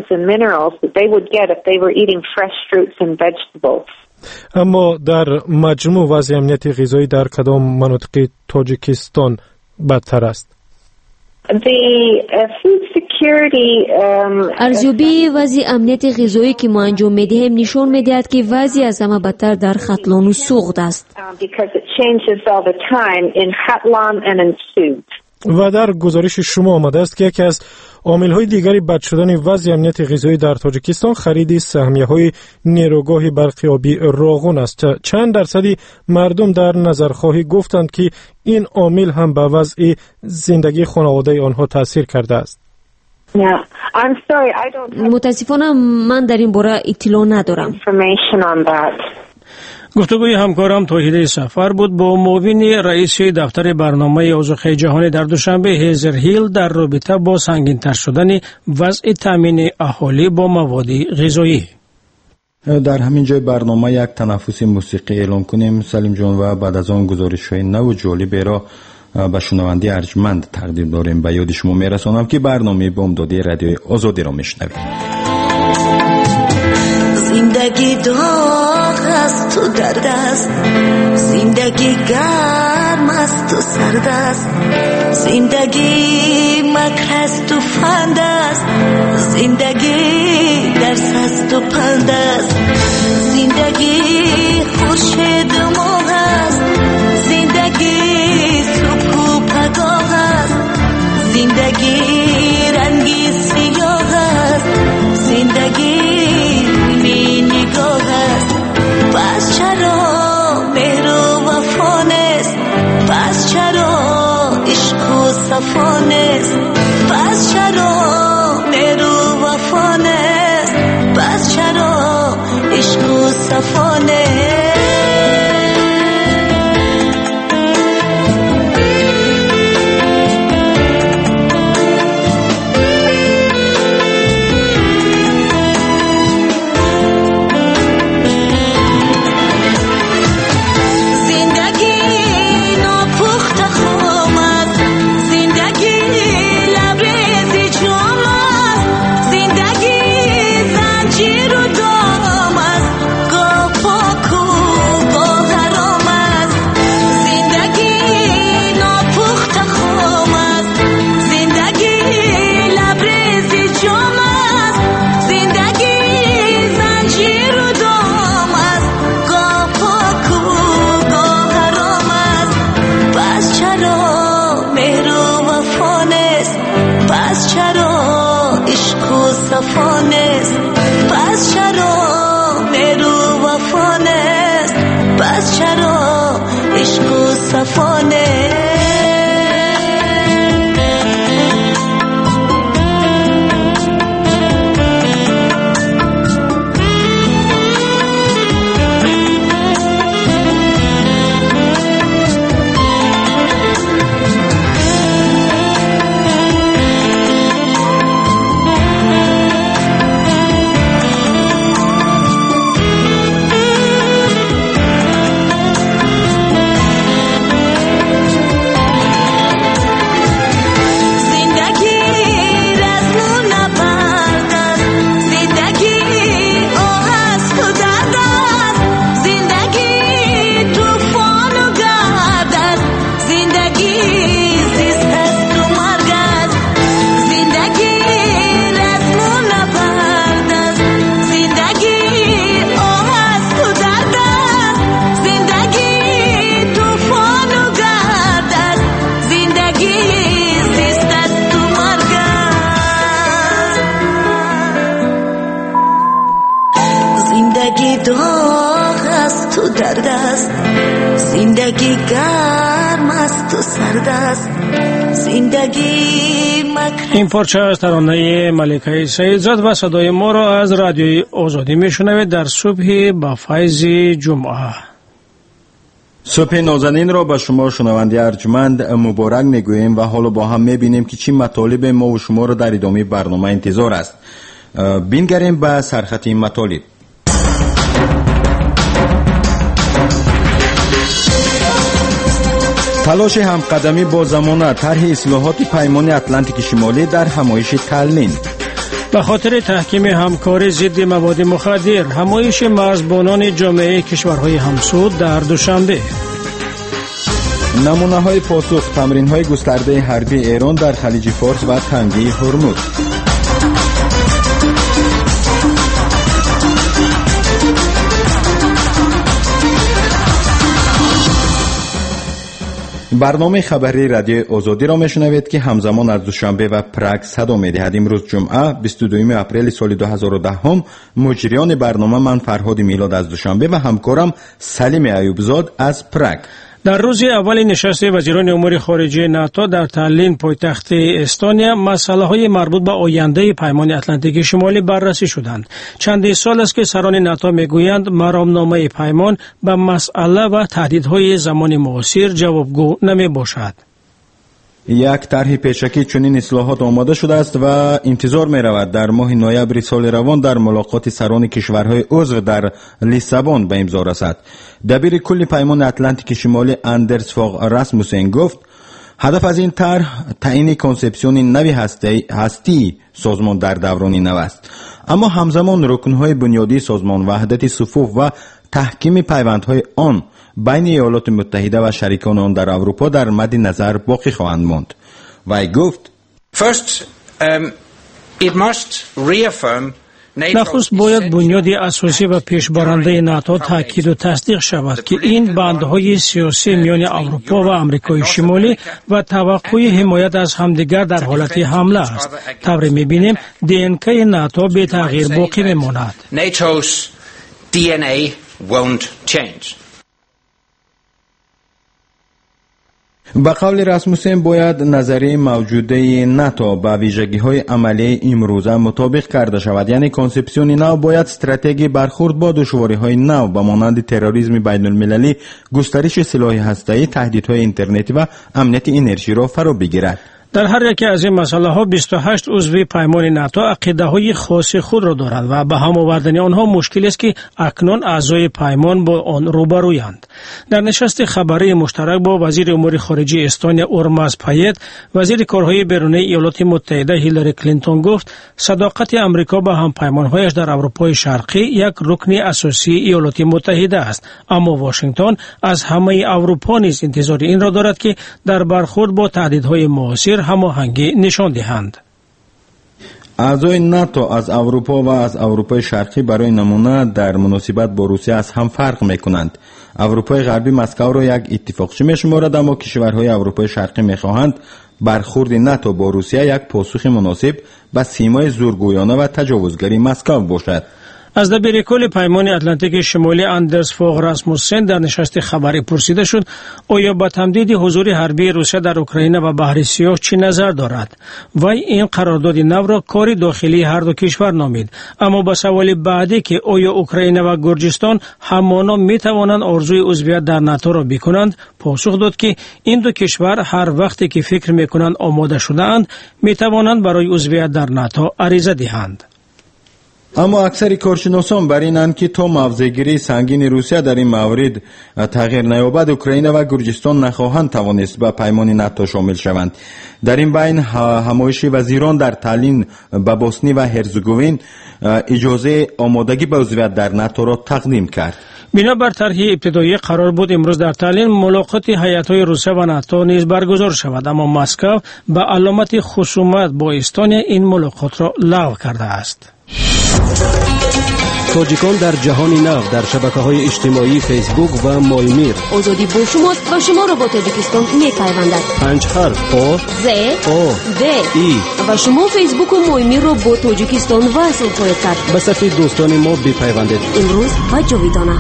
Speaker 14: اما در مجموع وضع امنیت غذایی در کدام مناطق تاجیکستان بدتر است؟
Speaker 8: ارزیابی وضع امنیت غذایی که ما انجام میدهیم نشان میدهد که وضع از همه بدتر در ختلان و سوغد است.
Speaker 14: و در گزارش شما آمده است که یکی از عامل‌های دیگری بد شدن وضع امنیت غذایی در تاجیکستان خرید سهمیه‌های نیروگاه برق آبی راغون است. چند درصدی مردم در نظرخواهی گفتند که این عامل هم به وضع زندگی خانواده آنها تاثیر کرده است.
Speaker 8: متاسفانه من در این باره اطلاع ندارم.
Speaker 3: گفتگوی همکارم توحید سفر بود با معاون رئیس دفتر برنامه آذوقه جهانی در دوشنبه هزر هیل در رابطه با سنگین‌تر شدن وضع تامین اهالی با مواد غذایی.
Speaker 2: در همین جای برنامه یک تنفس موسیقی اعلام کنیم سلیم جان و بعد از آن گزارش‌های نو و جالب را به شنونده ارجمند تقدیم داریم. به یاد شما میرسانم که برنامه بامدادی رادیوی آزادی را میشنوید.
Speaker 15: زندگی داغ است و درد است، زندگی گرم است و سرد است، زندگی مکر است و فند است، زندگی درس است و پند است، زندگی خورشید و ماه است، زندگی صبح و پگاه است، زندگی رنگی سیاه است، زندگی پس چرا مهر و وفا نیست، پس چرا عشق و صفا نیست، پس چرا مهر و وفا نیست، پس چرا عشق و صفا نیست. چرا عشق و صفا نیست پس چرا میرو وفا نیست پس چرا عشق و صفا نیست داغ است تو درد است زندگی گرم است تو سرد است زندگی
Speaker 3: این پارچه از ترانه ملکه سیدزاد و صدای ما را از رادیوی آزادی میشنوید در صبح با فیض جمعه.
Speaker 2: صبح نازنین را به شما شنونده ارجمند مبارک میگوییم و حالا با هم میبینیم که چی مطالب ما و شما را در ادامه برنامه انتظار است. بینگریم به سرخط این مطالب. تلاش همقدمی با زمانه، طرح اصلاحات پیمان اتلانتیک شمالی در همایش تالین.
Speaker 3: به خاطر تحکیم همکاری ضد مواد مخدر، همایش مرزبانان جامعه کشورهای همسود در دوشنبه.
Speaker 2: نمونه های پاسخ تمرین های گسترده حربی ایران در خلیج فارس و تنگه هرمز. برنامه خبری رادیو آزادی را میشنوید که همزمان از دوشنبه و پراگ صدا میدهد. امروز جمعه 22 اپریل سال 2010 مجریان برنامه من فرهاد میلاد از دوشنبه و همکارم سلیم ایوبزاد از پراگ.
Speaker 3: در روز اول نشست وزیران امور خارجه ناتو در تالین پایتخت استونیا مسائل مربوط به آینده پیمان اتلانتیک شمالی بررسی شدند. چندین سال است که سران ناتو میگویند مرامنامه پیمان به مسئله و تهدیدهای زمان معاصر جوابگو نمی باشد.
Speaker 2: یک طرح پیشکی چنین اصلاحات آماده شده است و انتظار می رود در ماه نوامبر سال روان در ملاقات سران کشورهای عضو در لیسابون به امضا رسد. دبیر کل پیمان اتلانتیک شمالی اندرس فاغ راسموسن گفت هدف از این طرح تعیین کنسپسیون نوی هستی سازمان در دوران نو است، اما همزمان رکنهای بنیادی سازمان وحدت صفوف و تحکیم پیوندهای آن بین ایالات متحده و شریکان آن در اروپا در مد نظر باقی خواهند ماند. وی گفت
Speaker 3: نخست باید بنیاد اساسی و پیشبرنده ناتو تاکید و تصدیق شود که این بندهای سیاسی میان اروپا و امریکای شمالی و توقع حمایت از همدیگر در حالت حمله است. طوری می‌بینیم DNK ناتو به تغییر باقی می‌ماند.
Speaker 16: NATO's DNA won't change.
Speaker 2: به قول راسموسن باید نظریه موجوده ناتو با ویژگی‌های عملی امروزه مطابق کرده شود، یعنی کنسپسیون نو باید استراتژی برخورد با دشواری‌های نو به مانند تروریسم بین‌المللی، گسترش سلاح هسته‌ای، تهدیدهای اینترنتی و امنیت انرژی را فرا بگیرد.
Speaker 3: در هر یک از این مسئله ها 28 عضو پیمان ناتو عقیده های خاص خود را دارند و به هم آوردن آنها مشکل است که اکنون اعضای پیمان با آن روبرویند. در نشست خبری مشترک با وزیر امور خارجه استونیا اورماز پایت، وزیر کارهای بیرونی ایالات متحده هیلاری کلینتون گفت صداقت امریکا با هم پیمانهایش در اروپای شرقی یک رکن اساسی ایالات متحده است، اما واشنگتن از همه اروپا نیز انتظار این را دارد که در برخورد با تهدیدهای معاصر هماهنگی نشان دهند.
Speaker 2: اعضای ناتو از اروپا و از اروپای شرقی برای نمونه در مناسبت با روسیه از هم فرق میکنند. اروپای غربی مسکو را یک اتفاقچی می‌شمارد، اما کشورهای اروپای شرقی می‌خواهند برخورد ناتو با روسیه یک پاسخ مناسب به سیمای زورگویانه و تجاوزگری مسکو باشد.
Speaker 3: از دبیر کل پیمان اتلانتیک شمالی اندرس فوغ راسموسن در نشست خبری پرسیده شد آیا با تمدید حضور حربی روسیه در اوکراین و بحر سیاه چی نظر دارد. وی این قرارداد نو را کار داخلی هر دو کشور نامید، اما با سوال بعدی که آیا اوکراین و گرجستان همانا می توانند آرزوی عضویت در ناتو را بکنند، پاسخ داد که این دو کشور هر وقتی که فکر میکنند آماده شده‌اند می توانند برای عضویت در ناتو عریضه دهند.
Speaker 2: اما اکثر کارشناسان بر اینند که تا موضع‌گیری سنگین روسیه در این مورد تغییر نیابد، اوکراین و گرجستان نخواهند توانست به پیمان ناتو شامل شوند. در این بین همایش وزیران در تالین به بوسنی و هرزگوین اجازه آمادگی به عضویت در ناتو را تقدیم کرد.
Speaker 3: بنابر طرح ابتدایی قرار بود امروز در تالین ملاقات هیئت‌های روسیه و ناتو نیز برگزار شود، اما مسکو به علامت خصومت با استونیا این ملاقات را لغو کرده است.
Speaker 7: تاجیکان در جهان نو در شبکه‌های اجتماعی فیسبوک و مایمیر.
Speaker 8: آزادی با شماست و شما را با تاجیکستان می‌پیوندد.
Speaker 7: 5 حرف آ
Speaker 8: ز
Speaker 7: آ
Speaker 8: د
Speaker 7: ای
Speaker 8: و شما فیسبوک و مایمیر را با تاجیکستان وصل خواهید کرد.
Speaker 7: به صفحه دوستان ما بپیوندید.
Speaker 8: امروز و جاویدانه.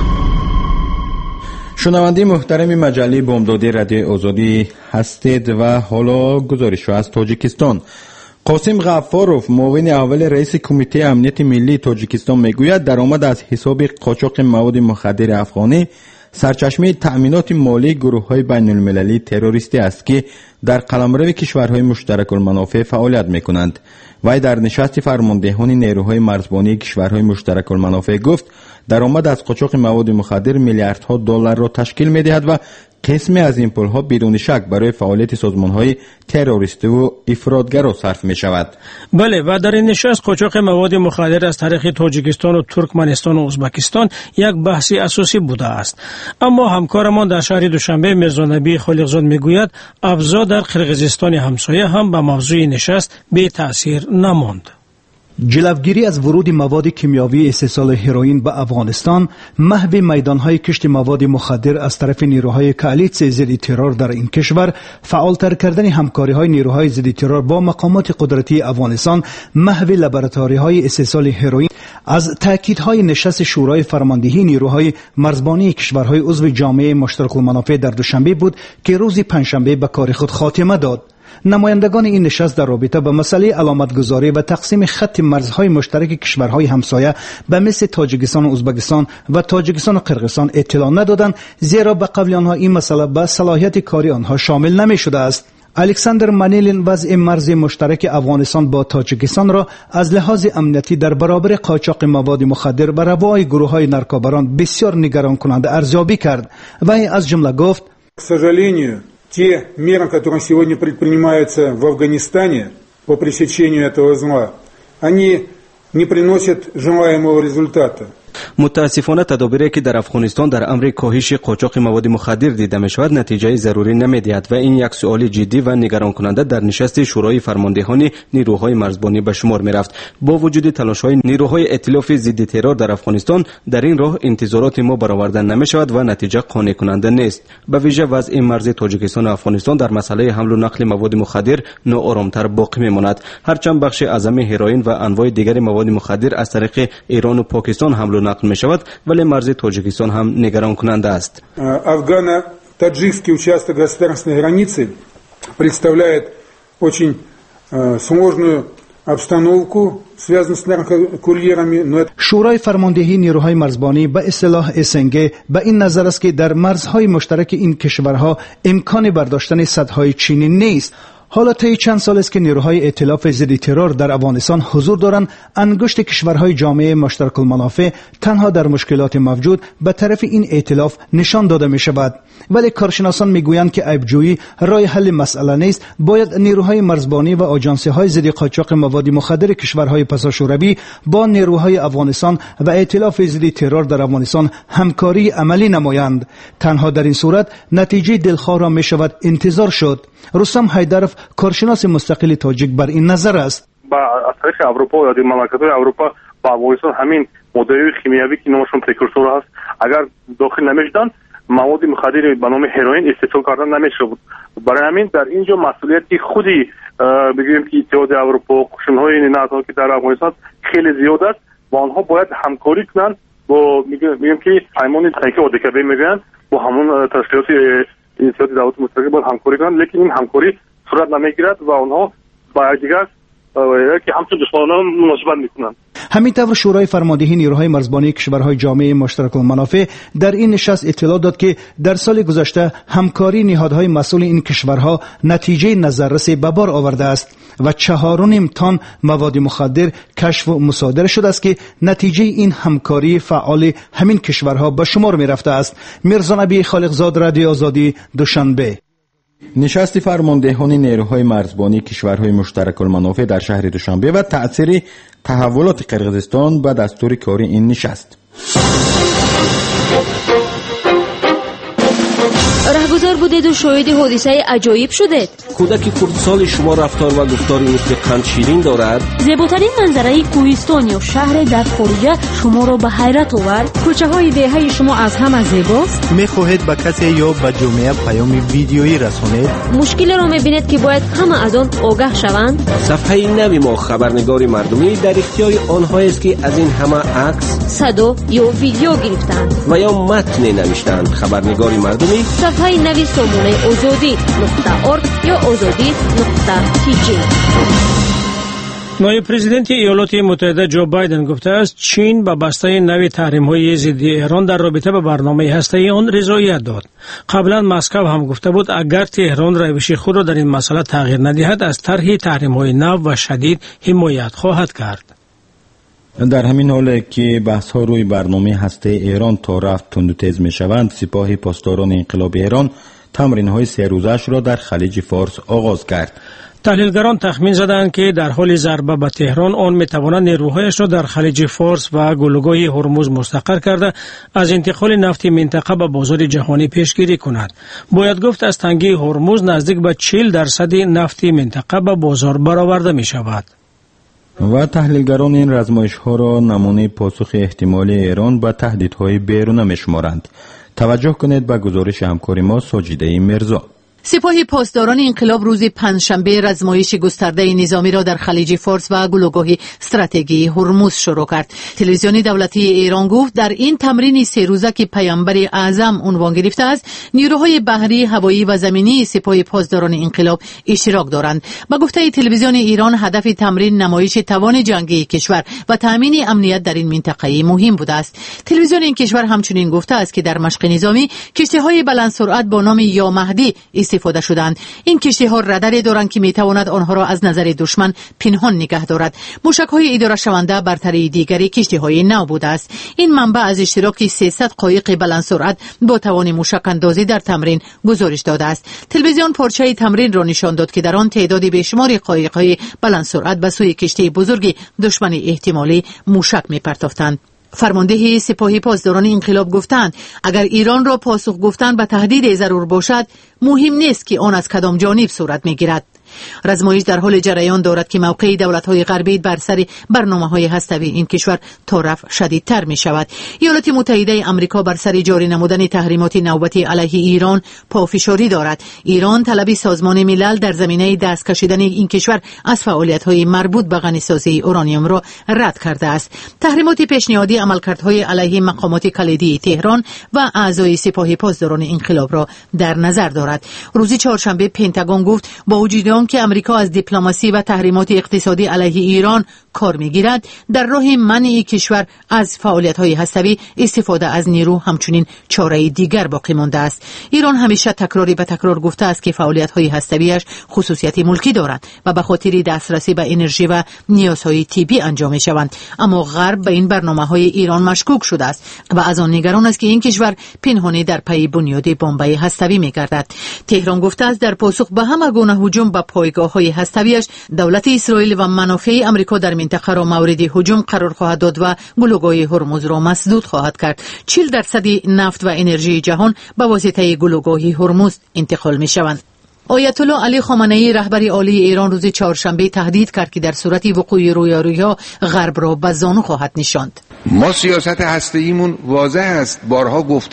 Speaker 2: شنونده محترم مجله بامدادی رادیو آزادی هستید و حالا گزارش از تاجیکستان. قاسم غفاروف معاون اول رئیس کمیته امنیت ملی تاجیکستان میگوید درآمد از حساب قاچاق مواد مخدر افغانی سرچشمه تأمینات مالی گروه‌های بین‌المللی تروریستی است که در قلمرو کشورهای مشترک المنافع فعالیت می‌کنند. وی در نشست فرماندهان نیروهای مرزبانی کشورهای مشترک المنافع گفت درآمد از قاچاق مواد مخدر میلیاردها دلار را تشکیل می‌دهد و قسمی از این پول‌ها بدون شک برای فعالیت سازمان‌های تروریستی و افراطگرا صرف می‌شود.
Speaker 3: بله، و در این نشست قاچاق مواد مخدر از طریق تاجیکستان و ترکمنستان و ازبکستان یک بحث اساسی بوده است. اما همکارمان در شهر دوشنبه میرزانبی خالقزاد میگوید ابزار در قرقیزستان همسایه هم به موضوع نشست بی تأثیر نماند.
Speaker 17: جلوگیری از ورود مواد کیمیاوی استحصال هروئین به افغانستان محو میدانهای کشت مواد مخدر از طرف نیروهای کالیسیای ضد ترور در این کشور، فعالتر کردن همکاری‌های نیروهای ضد ترور با مقامات قدرتی افغانستان محو لابراتوارهای استحصال هروئین از تاکیدهای نشست شورای فرماندهی نیروهای مرزبانی کشورهای عضو جامعه مشترک المنافع در دوشنبه بود که روز پنجشنبه به کار خود خاتمه داد. نمایندگان این نشست در رابطه با مسئله علامتگذاری و تقسیم خط مرزهای مشترک کشورهای همسایه به مثل تاجیکستان و ازبکستان و تاجیکستان و قرقیزستان اطلاع ندادند، زیرا به قول آنها این مسئله به صلاحیت کاری آنها شامل نمی شده است. الکساندر منیلین وضع مرز مشترک افغانستان با تاجیکستان را از لحاظ امنیتی در برابر قاچاق مواد مخدر و روای گروه‌های نارکوباران بسیار نگران کننده ارزیابی کرد و از جمله گفت:
Speaker 18: те меры, которые сегодня предпринимаются в Афганистане по пресечению этого зла, они не приносят желаемого результата.
Speaker 7: متاسفانه تدابیری که در افغانستان در امر کاهش قاچاق مواد مخدر دیده می شود نتیجه ضروری نمیدهد و این یک سوال جدی و نگران کننده در نشست شورای فرماندهان نیروهای مرزبانی به شمار می رفت. با وجود تلاش‌های نیروهای ائتلاف ضد ترور در افغانستان در این راه انتظارات ما برآورده نمی شود و نتیجه قانع کننده نیست. به ویژه وضع مرز تاجیکستان و افغانستان در مسئله حمل و نقل مواد مخدر ناآرامتر باقی می ماند. هرچند بخش اعظم هروئین و انواع دیگر مواد مخدر از طریق ایران و پاکستان حمل و نقل می شود، ولی مرز تاجیکستان هم نگران کننده است.
Speaker 18: Афгано-таджикский участок государственной границы представляет очень сложную обстановку, связанную с наркокурьерами.
Speaker 17: شورای فرماندهی نیروهای مرزبانی به اصطلاح اسنگ به این نظر است که در مرزهای مشترک این کشورها امکان برداشتن صدهای چینی نیست. حالا طی چند سال است که نیروهای ائتلاف ضد ترور در افغانستان حضور دارند. انگشت کشورهای جامعه مشترک المنافع تنها در مشکلات موجود به طرف این ائتلاف نشان داده می شود، ولی کارشناسان می گویند که عیبجویی راه حل مسئله نیست. باید نیروهای مرزبانی و آژانس‌های ضد قاچاق مواد مخدر کشورهای پساشوروی با نیروهای افغانستان و ائتلاف ضد ترور در افغانستان همکاری عملی نمایند. تنها در این صورت نتیجه دلخواه را می شود انتظار شد. رستم حیدرов کارشناس مستقل تاجیک بر این نظر است.
Speaker 11: با از طریق اروپا و دیگر مملکت‌های اروپا با افغانستان همین ماده‌های شیمیایی که نامشون پریکورسور هست اگر داخل نمیشدن
Speaker 19: مواد مخدر به نام هروئین استفاده کردن نمیشه بود. برای همین در اینجا مسئولیتی خودی بگیم که اتحاد اروپا، قشن‌های نهادها که در افغانستان خیلی زیاد است و آنها باید همکاری کنند با میگم که پیمان تحقیق اودکبه میگن با همون تشکیلات اتحاد دولت متحده باید همکاری کنند، لیکن این همکاری صورت نمیگیرد و آنها با یکدیگر که همچون دشمنان مناسبت میکنند.
Speaker 17: همینطور شورای فرماندهی نیروهای مرزبانی کشورهای جامعه مشترک المنافع در این نشست اطلاع داد که در سال گذشته همکاری نهادهای مسئول این کشورها نتیجه نظررس به بار آورده است و 4.5 تن مواد مخدر کشف و مصادره شده است که نتیجه این همکاری فعال همین کشورها به شمار می رفته است. میرزا نبی خالقزاد، رادیو آزادی، دوشنبه.
Speaker 2: نشست فرماندهان نیروهای مرزبانی کشورهای مشترک المنافع در شهر دوشنبه و تأثیر تحولات قرقیزستان به دستور کاری این نشست.
Speaker 8: رهگذار بودید و شاهد حادثه عجایب شدید.
Speaker 20: کودک کردسال شما رفتار و گفتاری مثل قند شیرین دارد.
Speaker 8: زیباترین منظره کوهستان یا شهر در خارج شما را به حیرت آورد.
Speaker 1: کوچه های دهه شما از همه زیباست.
Speaker 21: میخواهید به کسی یا به جامعه پیام ویدیویی رسانید؟
Speaker 8: مشکل را میبینید که باید همه از آن آگاه شوند.
Speaker 20: صفحه نوی ما خبرنگار مردمی در اختیار آنها است که از این همه عکس،
Speaker 8: صدا یا ویدیو گرفتند
Speaker 20: و یا متن نوشتند. خبرنگار مردمی
Speaker 8: صفحه نوی سامانه آزادی.org یا آزادی.tg.
Speaker 3: نایب پرزیدنت ایالات متحده جو بایدن گفته است چین به بسته نوی تحریم‌های ضد ایران در رابطه با برنامه هسته‌ای آن رضایت داد. قبلا مسکو هم گفته بود اگر تهران روش خود را در این مسئله تغییر ندهد از طرح تحریم‌های نو و شدید حمایت خواهد کرد.
Speaker 2: در همین حال که بحث‌ها روی برنامه هسته ایران تا رفت تند و تیز می‌شوند، سپاه پاسداران انقلاب ایران تمرین‌های 3 روزش را در خلیج فارس آغاز کرد.
Speaker 3: تحلیلگران تخمین زدند که در حال ضربه به تهران آن می‌تواند نیروهایش را در خلیج فارس و گلوگاه هرمز مستقر کرده از انتقال نفت منطقه به بازار جهانی پیشگیری کند. باید گفت از تنگی هرمز نزدیک به 40% نفت منطقه به بازار برآورده می‌شود.
Speaker 2: و تحلیلگران این رزمایش‌ها را نمونه پاسخ احتمالی ایران به تهدیدهای بیرونه می‌شمارند. توجه کنید به گزارش همکار ما ساجیده مرزا.
Speaker 1: سپاه پاسداران انقلاب روز پنجشنبه رزمایش گسترده نظامی را در خلیج فارس و گلوگاه استراتژی هرمز شروع کرد. تلویزیون دولتی ایران گفت در این تمرین 3 روزه که پیامبر اعظم عنوان گرفته است، نیروهای بحری، هوایی و زمینی سپاه پاسداران انقلاب اشتراک دارند. با گفته تلویزیون ایران، هدف تمرین نمایش توان جنگی کشور و تامین امنیت در این منطقه مهم بوده است. تلویزیون این کشور همچنین گفته است که در مشق نظامی کشتی‌های بلندسرعت با نام یا مهدی استفاده شدند. این کشتی‌ها راداری دارند که می‌تواند آنها را از نظر دشمن پنهان نگه دارد. موشک‌های اداره شونده برتری دیگری کشتی‌های نو بوده است. این منبع از اشتراک 300 قایق بلندسرعت با توان موشک اندازی در تمرین گزارش داده است. تلویزیون پارچه تمرین را نشان داد که در آن تعدادی بیشمار قایق‌های بلندسرعت به سوی کشتی بزرگ دشمن احتمالی موشک می‌پرتافتند. فرمانده سپاه پاسداران انقلاب گفتند اگر ایران را پاسخ گفتن به تهدید ضرور باشد، مهم نیست که آن از کدام جانب صورت میگیرد. رزمایش در حال جریان دارد که موقع دولت‌های غربی بر سر برنامه‌های هسته‌ای این کشور طرف شدیدتر می‌شود. ایالات متحده آمریکا بر سر جاری نمودن تحریمات نوبتی علیه ایران پافشاری دارد. ایران طلب سازمان ملل در زمینه دست کشیدن این کشور از فعالیت‌های مربوط به غنی‌سازی اورانیوم را رد کرده است. تحریمات پیشنهادی عملکردهای علیه مقامات کلیدی تهران و اعضای سپاه پاسداران انقلاب را در نظر دارد. روز چهارشنبه پنتاگون گفت با وجود که امریکا از دیپلماسی و تحریمات اقتصادی علیه ایران کار می‌گیرد، در راه منع کشور از فعالیت‌های هسته‌ای استفاده از نیرو همچنین چاره دیگر باقی مانده است. ایران همیشه تکراری به تکرار گفته است که فعالیت‌های هسته‌ایش خصوصیت ملکی دارند و به خاطر دسترسی به انرژی و نیازهای طبی انجام می‌شوند. اما غرب به این برنامه‌های ایران مشکوک شده است و از آن نگران است که این کشور پنهانی در پی بنیاد بمب‌های هسته‌ای می‌گردد. تهران گفته است در پاسخ به همه گونه هجوم به پایگاه‌های هسته‌ایش، دولت اسرائیل و منافع آمریکا در منطقه را مورد هجوم قرار خواهد داد و گلوگاه هرمز را مسدود خواهد کرد. 40% نفت و انرژی جهان به واسطه گلوگاه هرمز انتقال می‌شوند. آیت الله علی خامنه‌ای رهبر عالی ایران روز چهارشنبه تهدید کرد که در صورت وقوع رویارویی‌ها غرب را به زانو خواهد نشاند.
Speaker 22: ما سیاست هسته‌ایمون واضح است. بارها گفتیم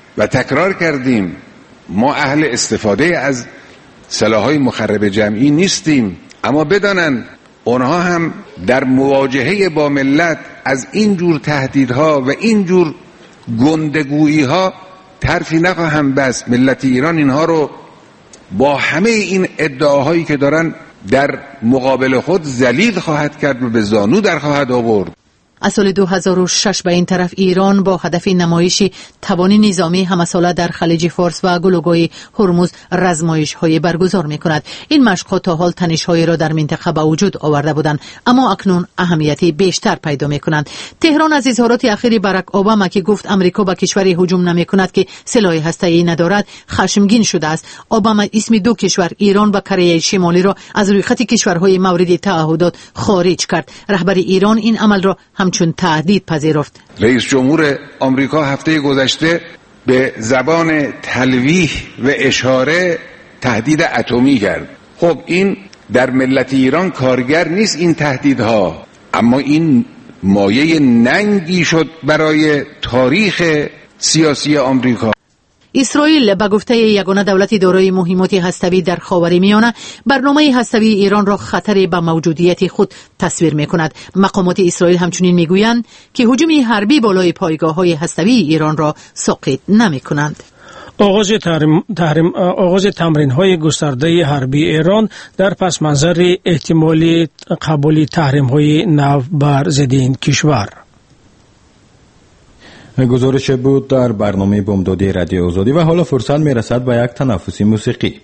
Speaker 5: و تکرار کردیم ما اهل استفاده از سلاح‌های مخرب جمعی نیستیم، اما بدانند اونها هم در مواجهه با ملت از این جور تهدیدها و این جور گندگویی‌ها طرفی نخواهند بست. ملت ایران اینها رو با همه این ادعاهایی که دارن در مقابل خود ذلیل خواهد کرد و به زانو در خواهد آورد.
Speaker 1: از سال 2006 به این طرف ایران با هدف نمایش توان نظامی همساله در خلیج فارس و گلوگاه هرمز رزمایش‌های برگزار می‌کند. این مشق‌ها تا حال تنش‌هایی را در منطقه به وجود آورده بودند، اما اکنون اهمیتی بیشتر پیدا می‌کنند. تهران از اظهارات اخیر باراک اوباما که گفت آمریکا به کشوری هجوم نمی‌کند که سلاح هسته‌ای ندارد خشمگین شده است. اوباما اسم دو کشور ایران و کره شمالی را از روی خط کشورهای مورد تعهدات خارج کرد. رهبر ایران این عمل را همچون تهدید پذیرفت.
Speaker 5: رئیس جمهور آمریکا هفته گذشته به زبان تلویح و اشاره تهدید اتمی کرد. خب این در ملت ایران کارگر نیست این تهدیدها، اما این مایه ننگی شد برای تاریخ سیاسی آمریکا.
Speaker 1: اسرائیل به گفته یگانه دولت دارای مهمات هسته‌ای در خاورمیانه برنامه هسته‌ای ایران را خطری به موجودیت خود تصویر می‌کند. مقامات اسرائیل همچنین می‌گویند که هجوم حربی بالای پایگاه‌های هسته‌ای ایران را ساقط نمی‌کنند.
Speaker 3: آغاز تمرین‌های گسترده حربی ایران در پس منظر احتمال قبول تحریم‌های نو بر ضد این کشور.
Speaker 2: گزارش بود در برنامه بامدادی رادیو آزادی و حالا فرصت میرسد به یک تنفس موسیقی.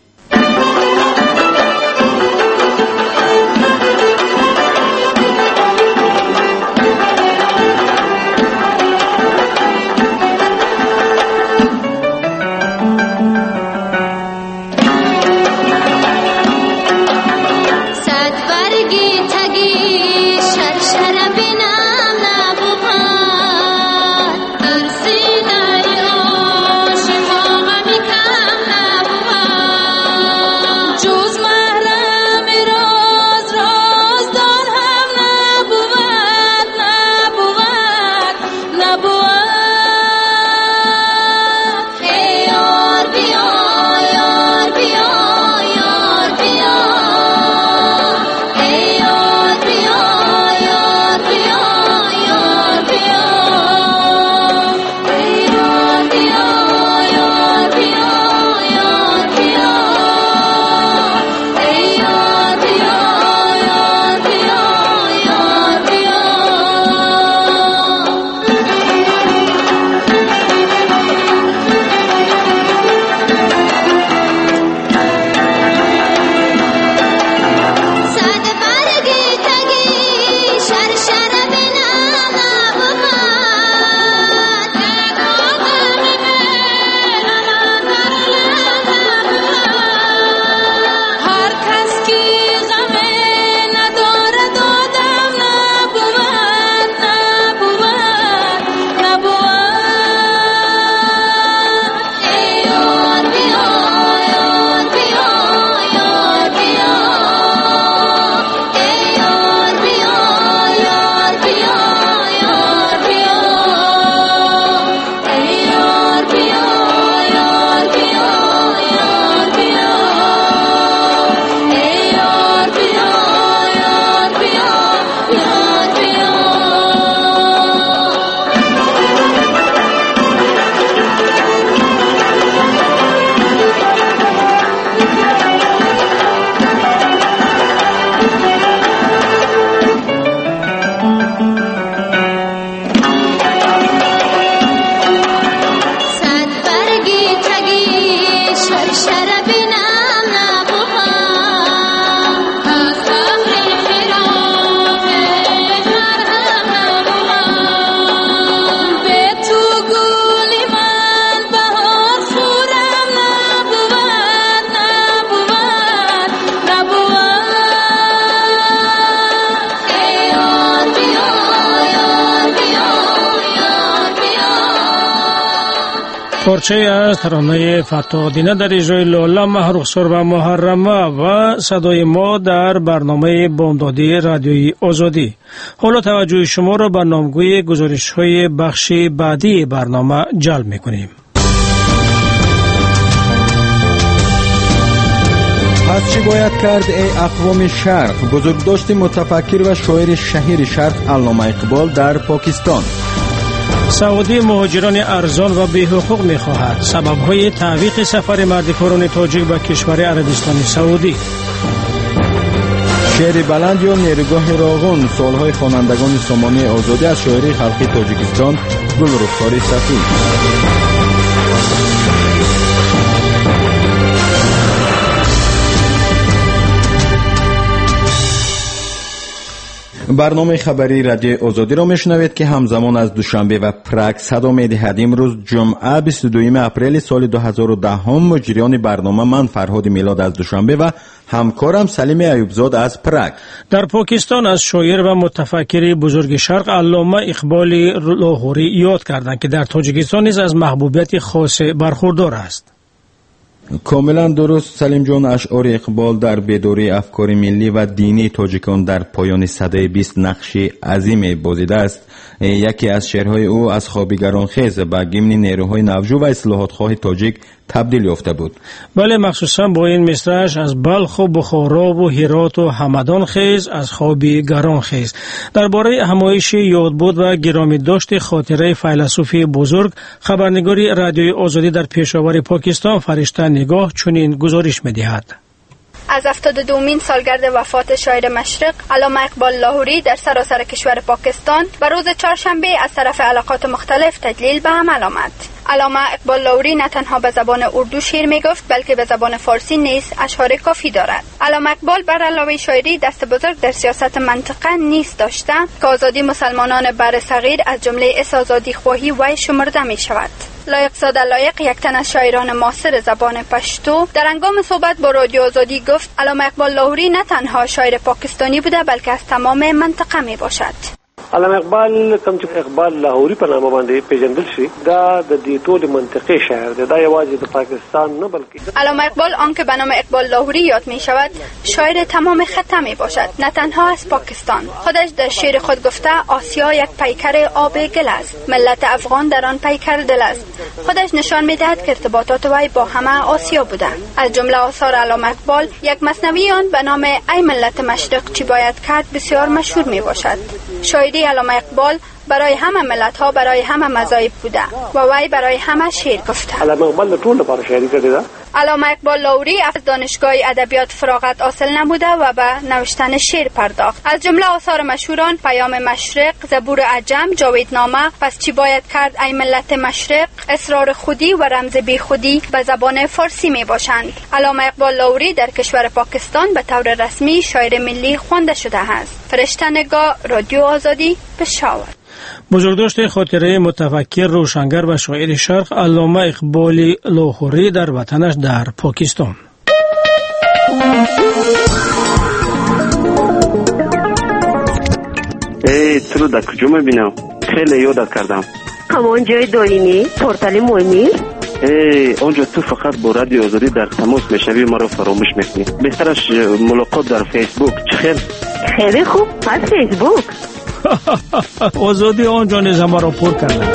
Speaker 3: پارچه از ترانه فتادینه در اجرای لاله محروخسار و محرمه و صدای ما در برنامه بامدادی رادیوی آزادی. حالا توجه شما را به نامگوی گزارش های بخش بعدی برنامه جلب می‌کنیم.
Speaker 2: پس چی باید کرد ای اقوام شرق؟ بزرگداشت متفکر و شاعر شهیر شرق علامه اقبال در پاکستان.
Speaker 3: سعودی مهاجران ارزان و بی حقوق می خواهد. سبب‌های تعویق سفر مردکاران تاجیک به کشور عربستان سعودی.
Speaker 2: شعر بلند یا نیروگاه راغون، سالهای خوانندگان سامانه آزادی از شاعری خلقی تاجیکستان گل رخسار صفی. برنامه خبری رادیو آزادی را میشنوید که همزمان از دوشنبه و پراگ صدا میدهد. امروز جمعه 22 اپریل سال 2010 مجریان برنامه من فرهاد میلاد از دوشنبه و همکارم سلیم ایوبزاد از پراگ.
Speaker 3: در پاکستان از شاعر و متفکر بزرگ شرق علامه اقبال لاهوری یاد کردند که در تاجیکستان نیز از محبوبیت خاص برخوردار است.
Speaker 2: کاملا درست سلیم جان. اشعار اقبال در بیداری افکار ملی و دینی تاجیکان در پایان سده 20 نقشی عظیم بازیده است. یکی از شعرهای او از خوابیگران خیز به گیمن نیروهای نوجو و اصلاحات خواه تاجیک تبدیل یافته بود.
Speaker 3: بله، مخصوصا با این مصرعش از بلخ و بخارا و هرات و همدان خیز، از خوابیگران خیز. درباره همایش یادبود و گرامی داشت خاطره فیلسوف بزرگ، خبرنگاری رادیوی آزادی در پیشاور پاکستان فرشته نگاه چنین گزارش می‌دهد.
Speaker 6: از 72مین سالگرد وفات شاعر مشرق علامه اقبال لاهوری در سراسر کشور پاکستان به روز چهارشنبه از طرف علاقات مختلف تجلیل به عمل آمد. علامه اقبال لاهوری نه تنها به زبان اردو شعر میگفت بلکه به زبان فارسی نیز اشعار کافی دارد. علامه اقبال بر علاوه شاعری دست بزرگ در سیاست منطقه نیز داشته که آزادی مسلمانان برصغیر از جمله آزادی خواهی وی شمرده می شود. لایق زاده لایق، یک تن از شاعران معاصر زبان پشتو، در هنگام صحبت با رادیو آزادی گفت علامه اقبال لاهوری نه تنها شاعر پاکستانی بوده بلکه از تمام منطقه می باشد.
Speaker 10: علامه اقبال کوم چې اقبال لاهوري په نامه باندې پیژندل شي دا د دې ټول منطقې شاعر دی، دا یوازې د پاکستان نه بلکې
Speaker 6: علامه اقبال آنکه به نام اقبال لاهوری یاد می شود شاعر تمام خطه می باشد، نه تنها از پاکستان. خودش در شعر خود گفته آسیا یک پیکر آب گل است، ملت افغان در آن پیکر دل است. خودش نشان می دهد که ارتباطات وی با همه آسیا بوده. از جمله آثار علامه اقبال یک مثنوی آن به نام ای ملت مشرق چی باید کرد بسیار مشهور می باشد. شاعری علامه اقبال برای همه ملت ها برای همه مذاهب بوده و وی برای همه شعر گفته.
Speaker 10: علامه اقبال ټول لپاره شاعری کړې ده.
Speaker 6: علامه اقبال لاهوری از دانشگاه ادبیات فراغت حاصل نموده و به نوشتن شعر پرداخت. از جمله آثار مشهوران پیام مشرق، زبور عجم، جاویدنامه، پس چی باید کرد ای ملت مشرق، اسرار خودی و رمز بی خودی به زبان فارسی می باشند. علامه اقبال لاهوری در کشور پاکستان به طور رسمی شاعر ملی خوانده شده است. فرشته نگاه، رادیو آزادی، پشاور.
Speaker 3: بزرگداشت خاطره متفکر روشنگر و شاعر شرق علامه اقبال لاهوری در وطنش در پاکستان.
Speaker 22: تو رو در کجا میبینم؟ خیلی یادت کردم.
Speaker 23: همان جای دارینی؟ پورتال مهمی؟
Speaker 22: اونجا تو فقط با رادیو آزادی در تماس میشوی، ما رو فراموش میکنی. بهترش ملاقات در فیسبوک. چخیر؟
Speaker 23: خیلی خوب، از فیسبوک.
Speaker 3: آزادی آنجا نیز ما را پر کرده.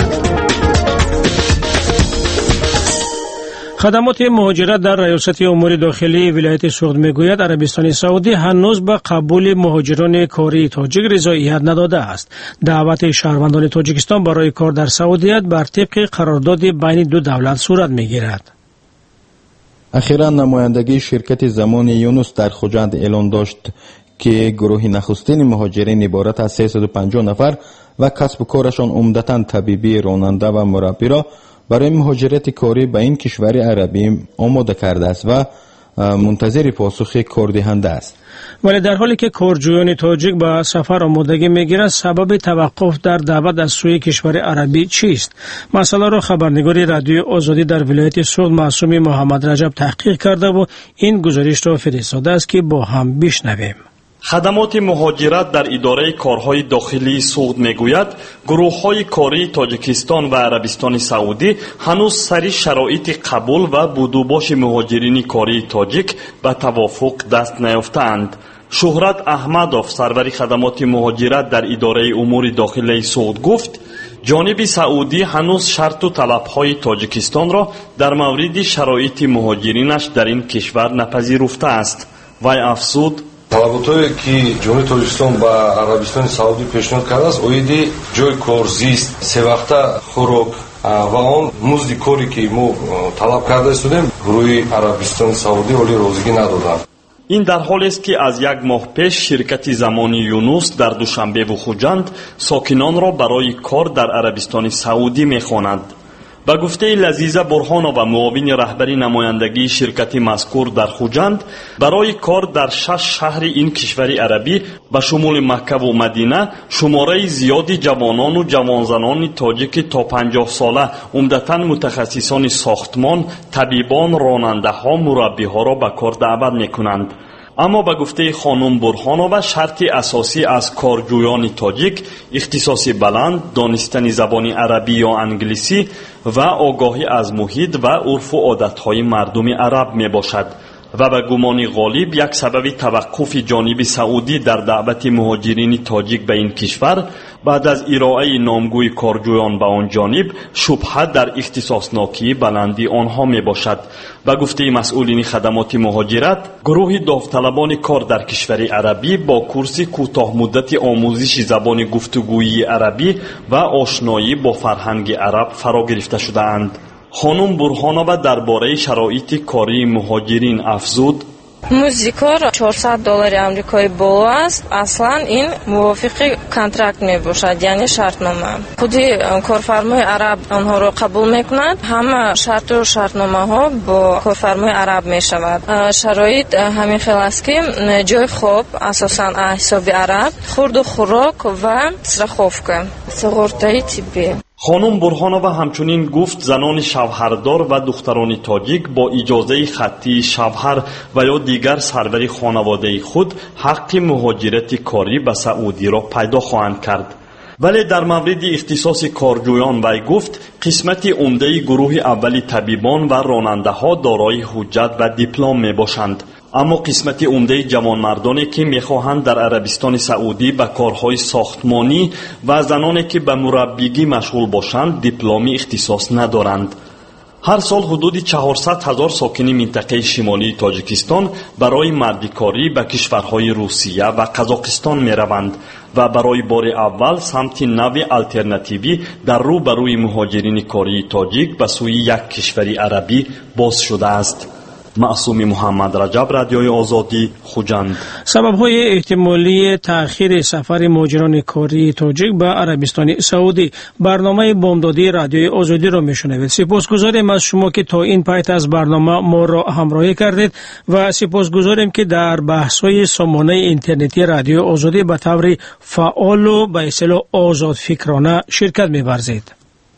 Speaker 3: خدمات مهاجرت در ریاست امور داخلی ولایت سوخت میگوید عربستان سعودی هنوز به قبول مهاجران کاری تاجیک رضایت نداده است. دعوت شهروندان تاجیکستان برای کار در سعودیت بر طبق قرارداد بین دو دولت صورت میگیرد.
Speaker 2: اخیراً نمایندگی شرکت زمان یونس در خوجند اعلان داشت که گروه نخستین مهاجرین عبارت از 350 نفر و کسب و کارشان عمدتاً طبیبی، راننده و مربی را برای مهاجرت کاری به این کشور عربی آماده کرده است و منتظر پاسخ کاردهنده است.
Speaker 3: ولی در حالی که کارجویان تاجیک به سفر آمادگی میگیرند، سبب توقف در دعوت از سوی کشور عربی چیست؟ مسئله را خبرنگار رادیو آزادی در ولایت سوخت معصومی محمد رجب تحقیق کرده و این گزارش را فرستاده است که با هم بشنویم.
Speaker 24: خدمات مهاجرت در اداره کارهای داخلی سوخت میگوید گروه‌های کاری تاجیکستان و عربستان سعودی هنوز سری شرایط قبول و بدوباش مهاجرین کاری تاجیک به توافق دست نیافتند. شهرت احمدوف سرور خدمات مهاجرت در اداره امور داخلی سوخت گفت جانب سعودی هنوز شرط و طلب‌های تاجیکستان را در مورد شرایط مهاجرینش در این کشور نپذیرفته است. вай афзуд:
Speaker 4: талаботое ки ҷумҳурии тоҷикистон ба арабистони саудӣ пешниҳод кардааст оиди ҷои корзист, севақта хӯрок ва он музди коре ки мо талаб карда истодем рӯи арабистони саудӣ оли розигӣ надоданд.
Speaker 24: ин дар ҳолест ки аз як моҳ пеш ширкати замони юнус дар душанбеву хуҷанд сокинонро барои кор дар арабистони саудӣ мехонад. ба гуфтаи Лазиза Бурҳонова, муовини раҳбари намояндагии ширкати мазкур дар Хуҷанд, барои кор дар 6 шаҳри ин кишвари арабӣ ба шумули Маккаву Мадина шумораи зиёди ҷавонону ҷавонзанони тоҷики то 50 сола, умдатан мутахассисони сохтмон, табибон, ронандаҳо, мураббиҳоро ба кор даъват мекунанд. аммо ба гуфтаи хонум Бурҳонова, шарти асосӣ аз корҷӯёни тоҷик ихтисоси баланд, донистани забони арабӣ ё англисӣ ва огоҳӣ аз муҳит ва урфу одатҳои мардуми араб мебошад ва ба гумони ғолиб як сабаби таваққуфи ҷониби Саудӣ дар даъвати муҳоҷирини тоҷик ба ин кишвар баъд аз ироаи номгӯи корҷӯён ба он ҷониб шубҳа дар ихтисоснокии баланди онҳо мебошад. ба гуфтаи масъулини хадамоти муҳоҷират, гурӯҳи довталабони кор дар кишвари арабӣ бо курси кӯтоҳмуддати омӯзиши забони гуфтугӯии арабӣ ва ошноӣ бо фарҳанги араб фаро гирифта шудаанд. خانم برهانова درباره شرایط کاری مهاجرین افزود:
Speaker 9: مزد کار $400 آمریکایی بالا است. اصلا این موافق کنترکت می باشد، یعنی شرطنامه. خودی کارفرمای عرب آنها را قبول میکنند. همه شرط و شرطنامه ها با کارفرمای عرب می شود. شرایط همین خیلی است که جای خواب اساسا حساب عرب، خورد و خوراک و страховка، سپورتای طبی.
Speaker 24: خانم برهانова همچنین گفت زنان شوهردار و دختران تاجیک با اجازه خطی شوهر و یا دیگر سروری خانواده خود حق مهاجرت کاری به سعودی را پیدا خواهند کرد. ولی در مورد اختصاص کارجویان وی گفت قسمت عمده گروه اولی طبیبان و راننده ها دارای حجت و دیپلم می باشند. اما قسمت عمده جوانمردانی که میخواهند در عربستان سعودی به کارهای ساختمانی و زنانی که به مربیگی مشغول باشند دیپلمی اختصاص ندارند. هر سال حدود 400,000 ساکنی منطقه شمالی تاجیکستان برای مردکاری به کشورهای روسیه و قزاقستان میروند و برای بار اول سمت نو الترناتیوی در رو بروی مهاجرین کاری تاجیک به سوی یک کشوری عربی باز شده است. معصوم محمد رجب، رادیوی آزادی، خوجند.
Speaker 3: سبب‌های احتمالی تأخیر سفر مهاجران کاری تاجیک به عربستان سعودی. برنامه بامدادی رادیوی آزادی را میشنوید. سپاسگزاریم از شما که تا این پایت از برنامه ما را همراهی کردید و سپاسگزاریم که در بحث‌های سامانه اینترنتی رادیوی آزادی به طور فعال و به اصطلاح آزاد فکرانه شرکت می‌ورزید.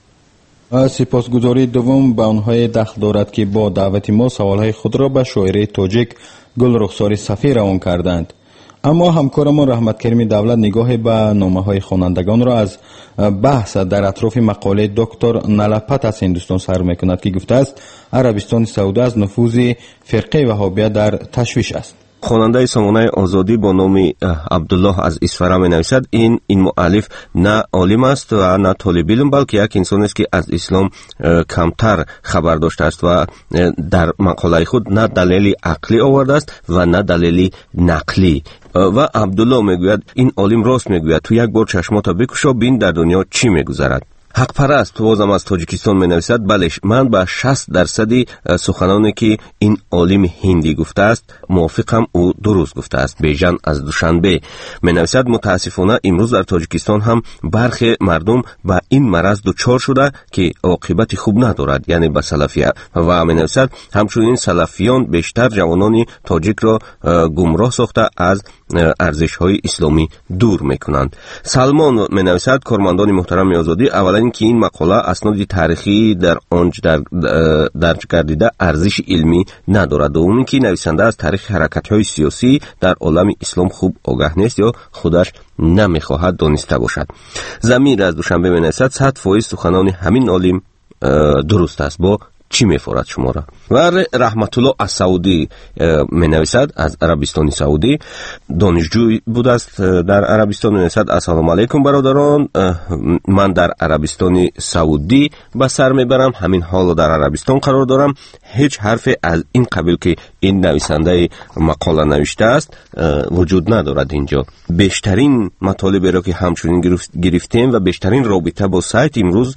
Speaker 2: سپاسگزاری دوم به آنهای دخل دارد که با دعوت ما سوالهای خود را به شاعره تاجیک گل رخسار صفی روان کردند. اما همکارمان رحمت کریمی دولت نگاه به نامه‌های خوانندگان را از بحث در اطراف مقاله دکتر نلپت از هندوستان سر می‌کند که گفته است عربستان سعودی از نفوذ فرقه وهابیه در تشویش است.
Speaker 20: خواننده سامانه آزادی با نام عبدالله از اصفهان می نویسد این مؤلف نه عالم است و نه طالب علم بلکه یک انسان است که از اسلام کمتر خبر داشته است و در مقاله خود نه دلیل عقلی آورده است و نه دلیل نقلی. و عبدالله میگوید این عالم راست میگوید تو یک بار چشماتو بکشا بین در دنیا چی میگذرد. حق پرست بازم از تاجیکستان می نویسد بله من با 60% سخنانی که این عالم هندی گفته است موافقم، او درست گفته است. بیژن از دوشنبه می نویسد متاسفانه امروز در تاجیکستان هم برخی مردم با این مرض دچار شده که عاقبت خوب ندارد، یعنی به سلفیه. و می نویسد همچنین سلفیان بیشتر جوانان تاجیک را گمراه ساخته از ارزش های اسلامی دور می کنند. سلمان می نویسد کارمندان محترم آزادی اولا که این مقاله اسناد تاریخی در آنج درج گردیده ارزش علمی ندارد. دوم که نویسنده از تاریخ حرکت‌های سیاسی در عالم اسلام خوب آگاه نیست یا خودش نمیخواهد دانسته باشد. ضمیر از دوشنبه می‌نویسد 100% سخنان همین عالم درست است. با چی می‌فورد شما را؟ و رحمت الله از سعودی می‌نویسد، از عربستان سعودی، دانشجوی بود است در عربستان. می‌نویسد السلام علیکم برادران، من در عربستان سعودی به سر میبرم، همین حال در عربستان قرار دارم. هیچ حرف از این قبیل که این نویسنده مقاله نوشته است وجود ندارد اینجا. بیشترین مطالبی را که همچنین گرفتیم و بیشترین رابطه با سایت امروز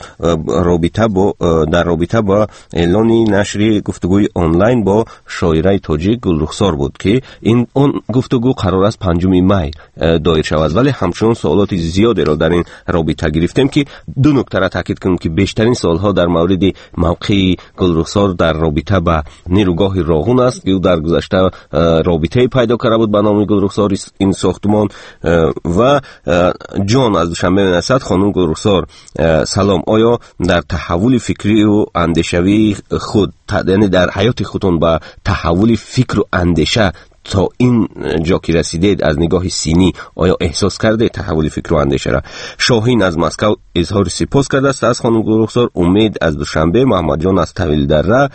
Speaker 20: در رابطه با اعلان نشر گفتگوی آنلاین با شاعره تاجیک گلرخسار بود که اون گفتگو قرار است 5 می دایر شود، ولی همچنان سوالات زیادی را در این رابطه گرفتیم که دو نکته را تاکید کنم که بیشترین سوالها در مورد موقع گلرخسار در رابطه با نیروگاه راغون است که او در گذشته رابطه پیدا کرده بود به نام گلرخسار این ساختمان. و جان از دوشنبه می‌نویسد خانم گلرخسار سلام، آیا در تحول فکری و اندیشوی خود، یعنی در حیات خودتون با تحول فکر و اندیشه تا این جا که رسیدید از نگاه سینی آیا احساس کرده تحول فکر و اندیشه را؟ شاهین از مسکو اظهار سپاس کرده است از خانم گلرخسار. امید از دوشنبه، محمد جان از طویل دره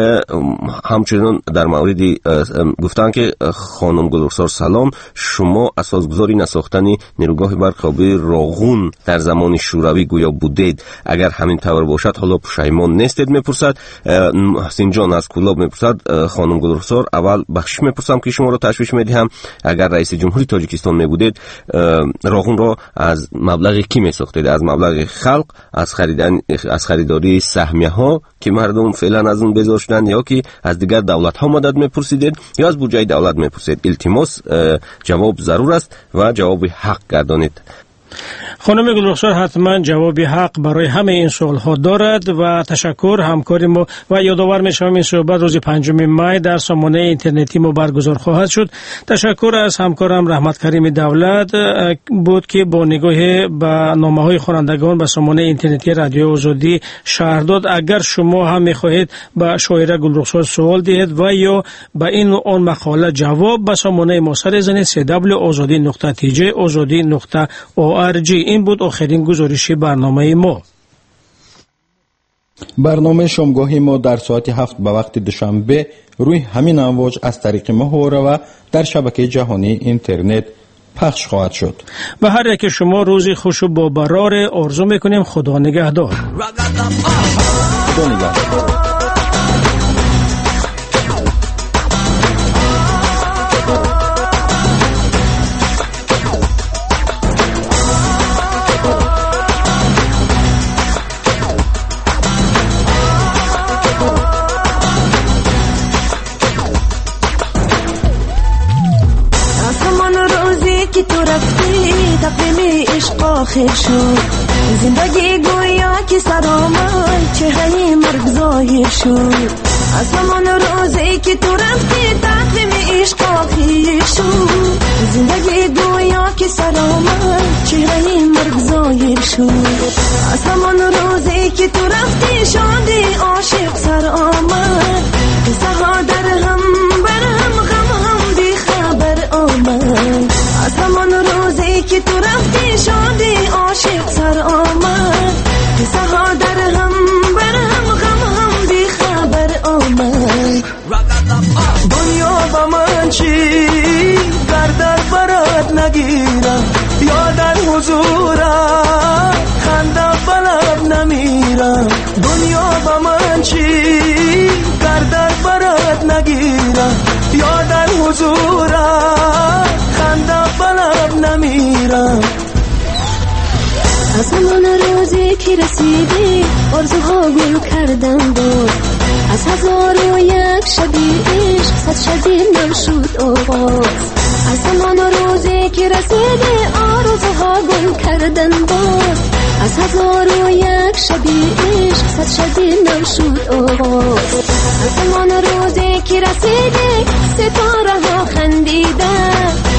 Speaker 20: همچنین در مورد گفتن که خانم گلرخسار سلام، شما اساسگذاری نساختن نیروگاه برق‌آبی راغون در زمان شوروی گویا بودید، اگر همین طور باشد حالا پشیمان نیستید؟ میپرسد حسین جان از کلاب. میپرسد خانم گلرخسار اول بخشش میپرسم که شما را تشویش میدهم، اگر رئیس جمهوری تاجیکستان میبودید راغون را از مبلغ کی میساختید؟ از مبلغ خلق، از خریداری سهمیه ها که مردم فعلا از اون بیزار شدن، یا که از دیگر دولت ها مدد میپرسیدید یا از بودجه دولت میپرسید؟ التماس جواب ضرور است و جواب حق گردانید.
Speaker 3: خانم گلرخسار حتما جواب حق برای همه این سوال ها دارد و تشکر. همکاری ما و یادآور میشم این صحبت روز 5 می در سامانه اینترنتی ما برگزار خواهد شد. تشکر از همکارم رحمت کریم دولت بود که با نگاه به نامه‌های خوانندگان به سامانه اینترنتی رادیو آزادی شرح داد. اگر شما هم می‌خواهید به شاعره گلرخسار سوال دهید و یا به این آن مقاله جواب، به سامانه ما سر بزنید www.azadi.tj azadi.org. این بود آخرین گزارش برنامه ما.
Speaker 2: برنامه شامگاهی ما در ساعت 7 به وقت دوشنبه روی همین امواج از طریق محور و در شبکه جهانی اینترنت پخش خواهد شد.
Speaker 3: و هر یک شما روزی خوش و با برار آرزو میکنیم. خدا نگهدار.
Speaker 2: خدا نگهدار.
Speaker 12: آخر شد زندگی گویا که سرآمد چهره مرگ ظاهر شد. از همان روزی که تو رفتی تقویم عشق آخر شد. زندگی گویا که سرآمد چهره مرگ ظاهر شد. از همان روزی که تو رفتی شادی عاشق سر آمد. قصه ها در هم بر هم غم هم بی خبر آمد. از همان روزی که تو رفتی شادی عاشق سر آمد. قصه ها در هم بر هم غم هم بی خبر آمد. دنیا با من چی در برات نگیرم، یا در حضورم خنده بلب نمیرم. دنیا با من چی در برات نگیرم، یا در حضورم خنده بلب نمیرم. از همان روزی که رسیدی آرزوها گل کردن بود. از 1001 شبی عشق 100 شبی نم شد آغاز. از همان روزی که رسیدی آرزوها گل کردن بود. از 1001 شبی عشق 100 شبی نم شد آغاز. از همان روزی که رسیدی ستاره ها خندیدن.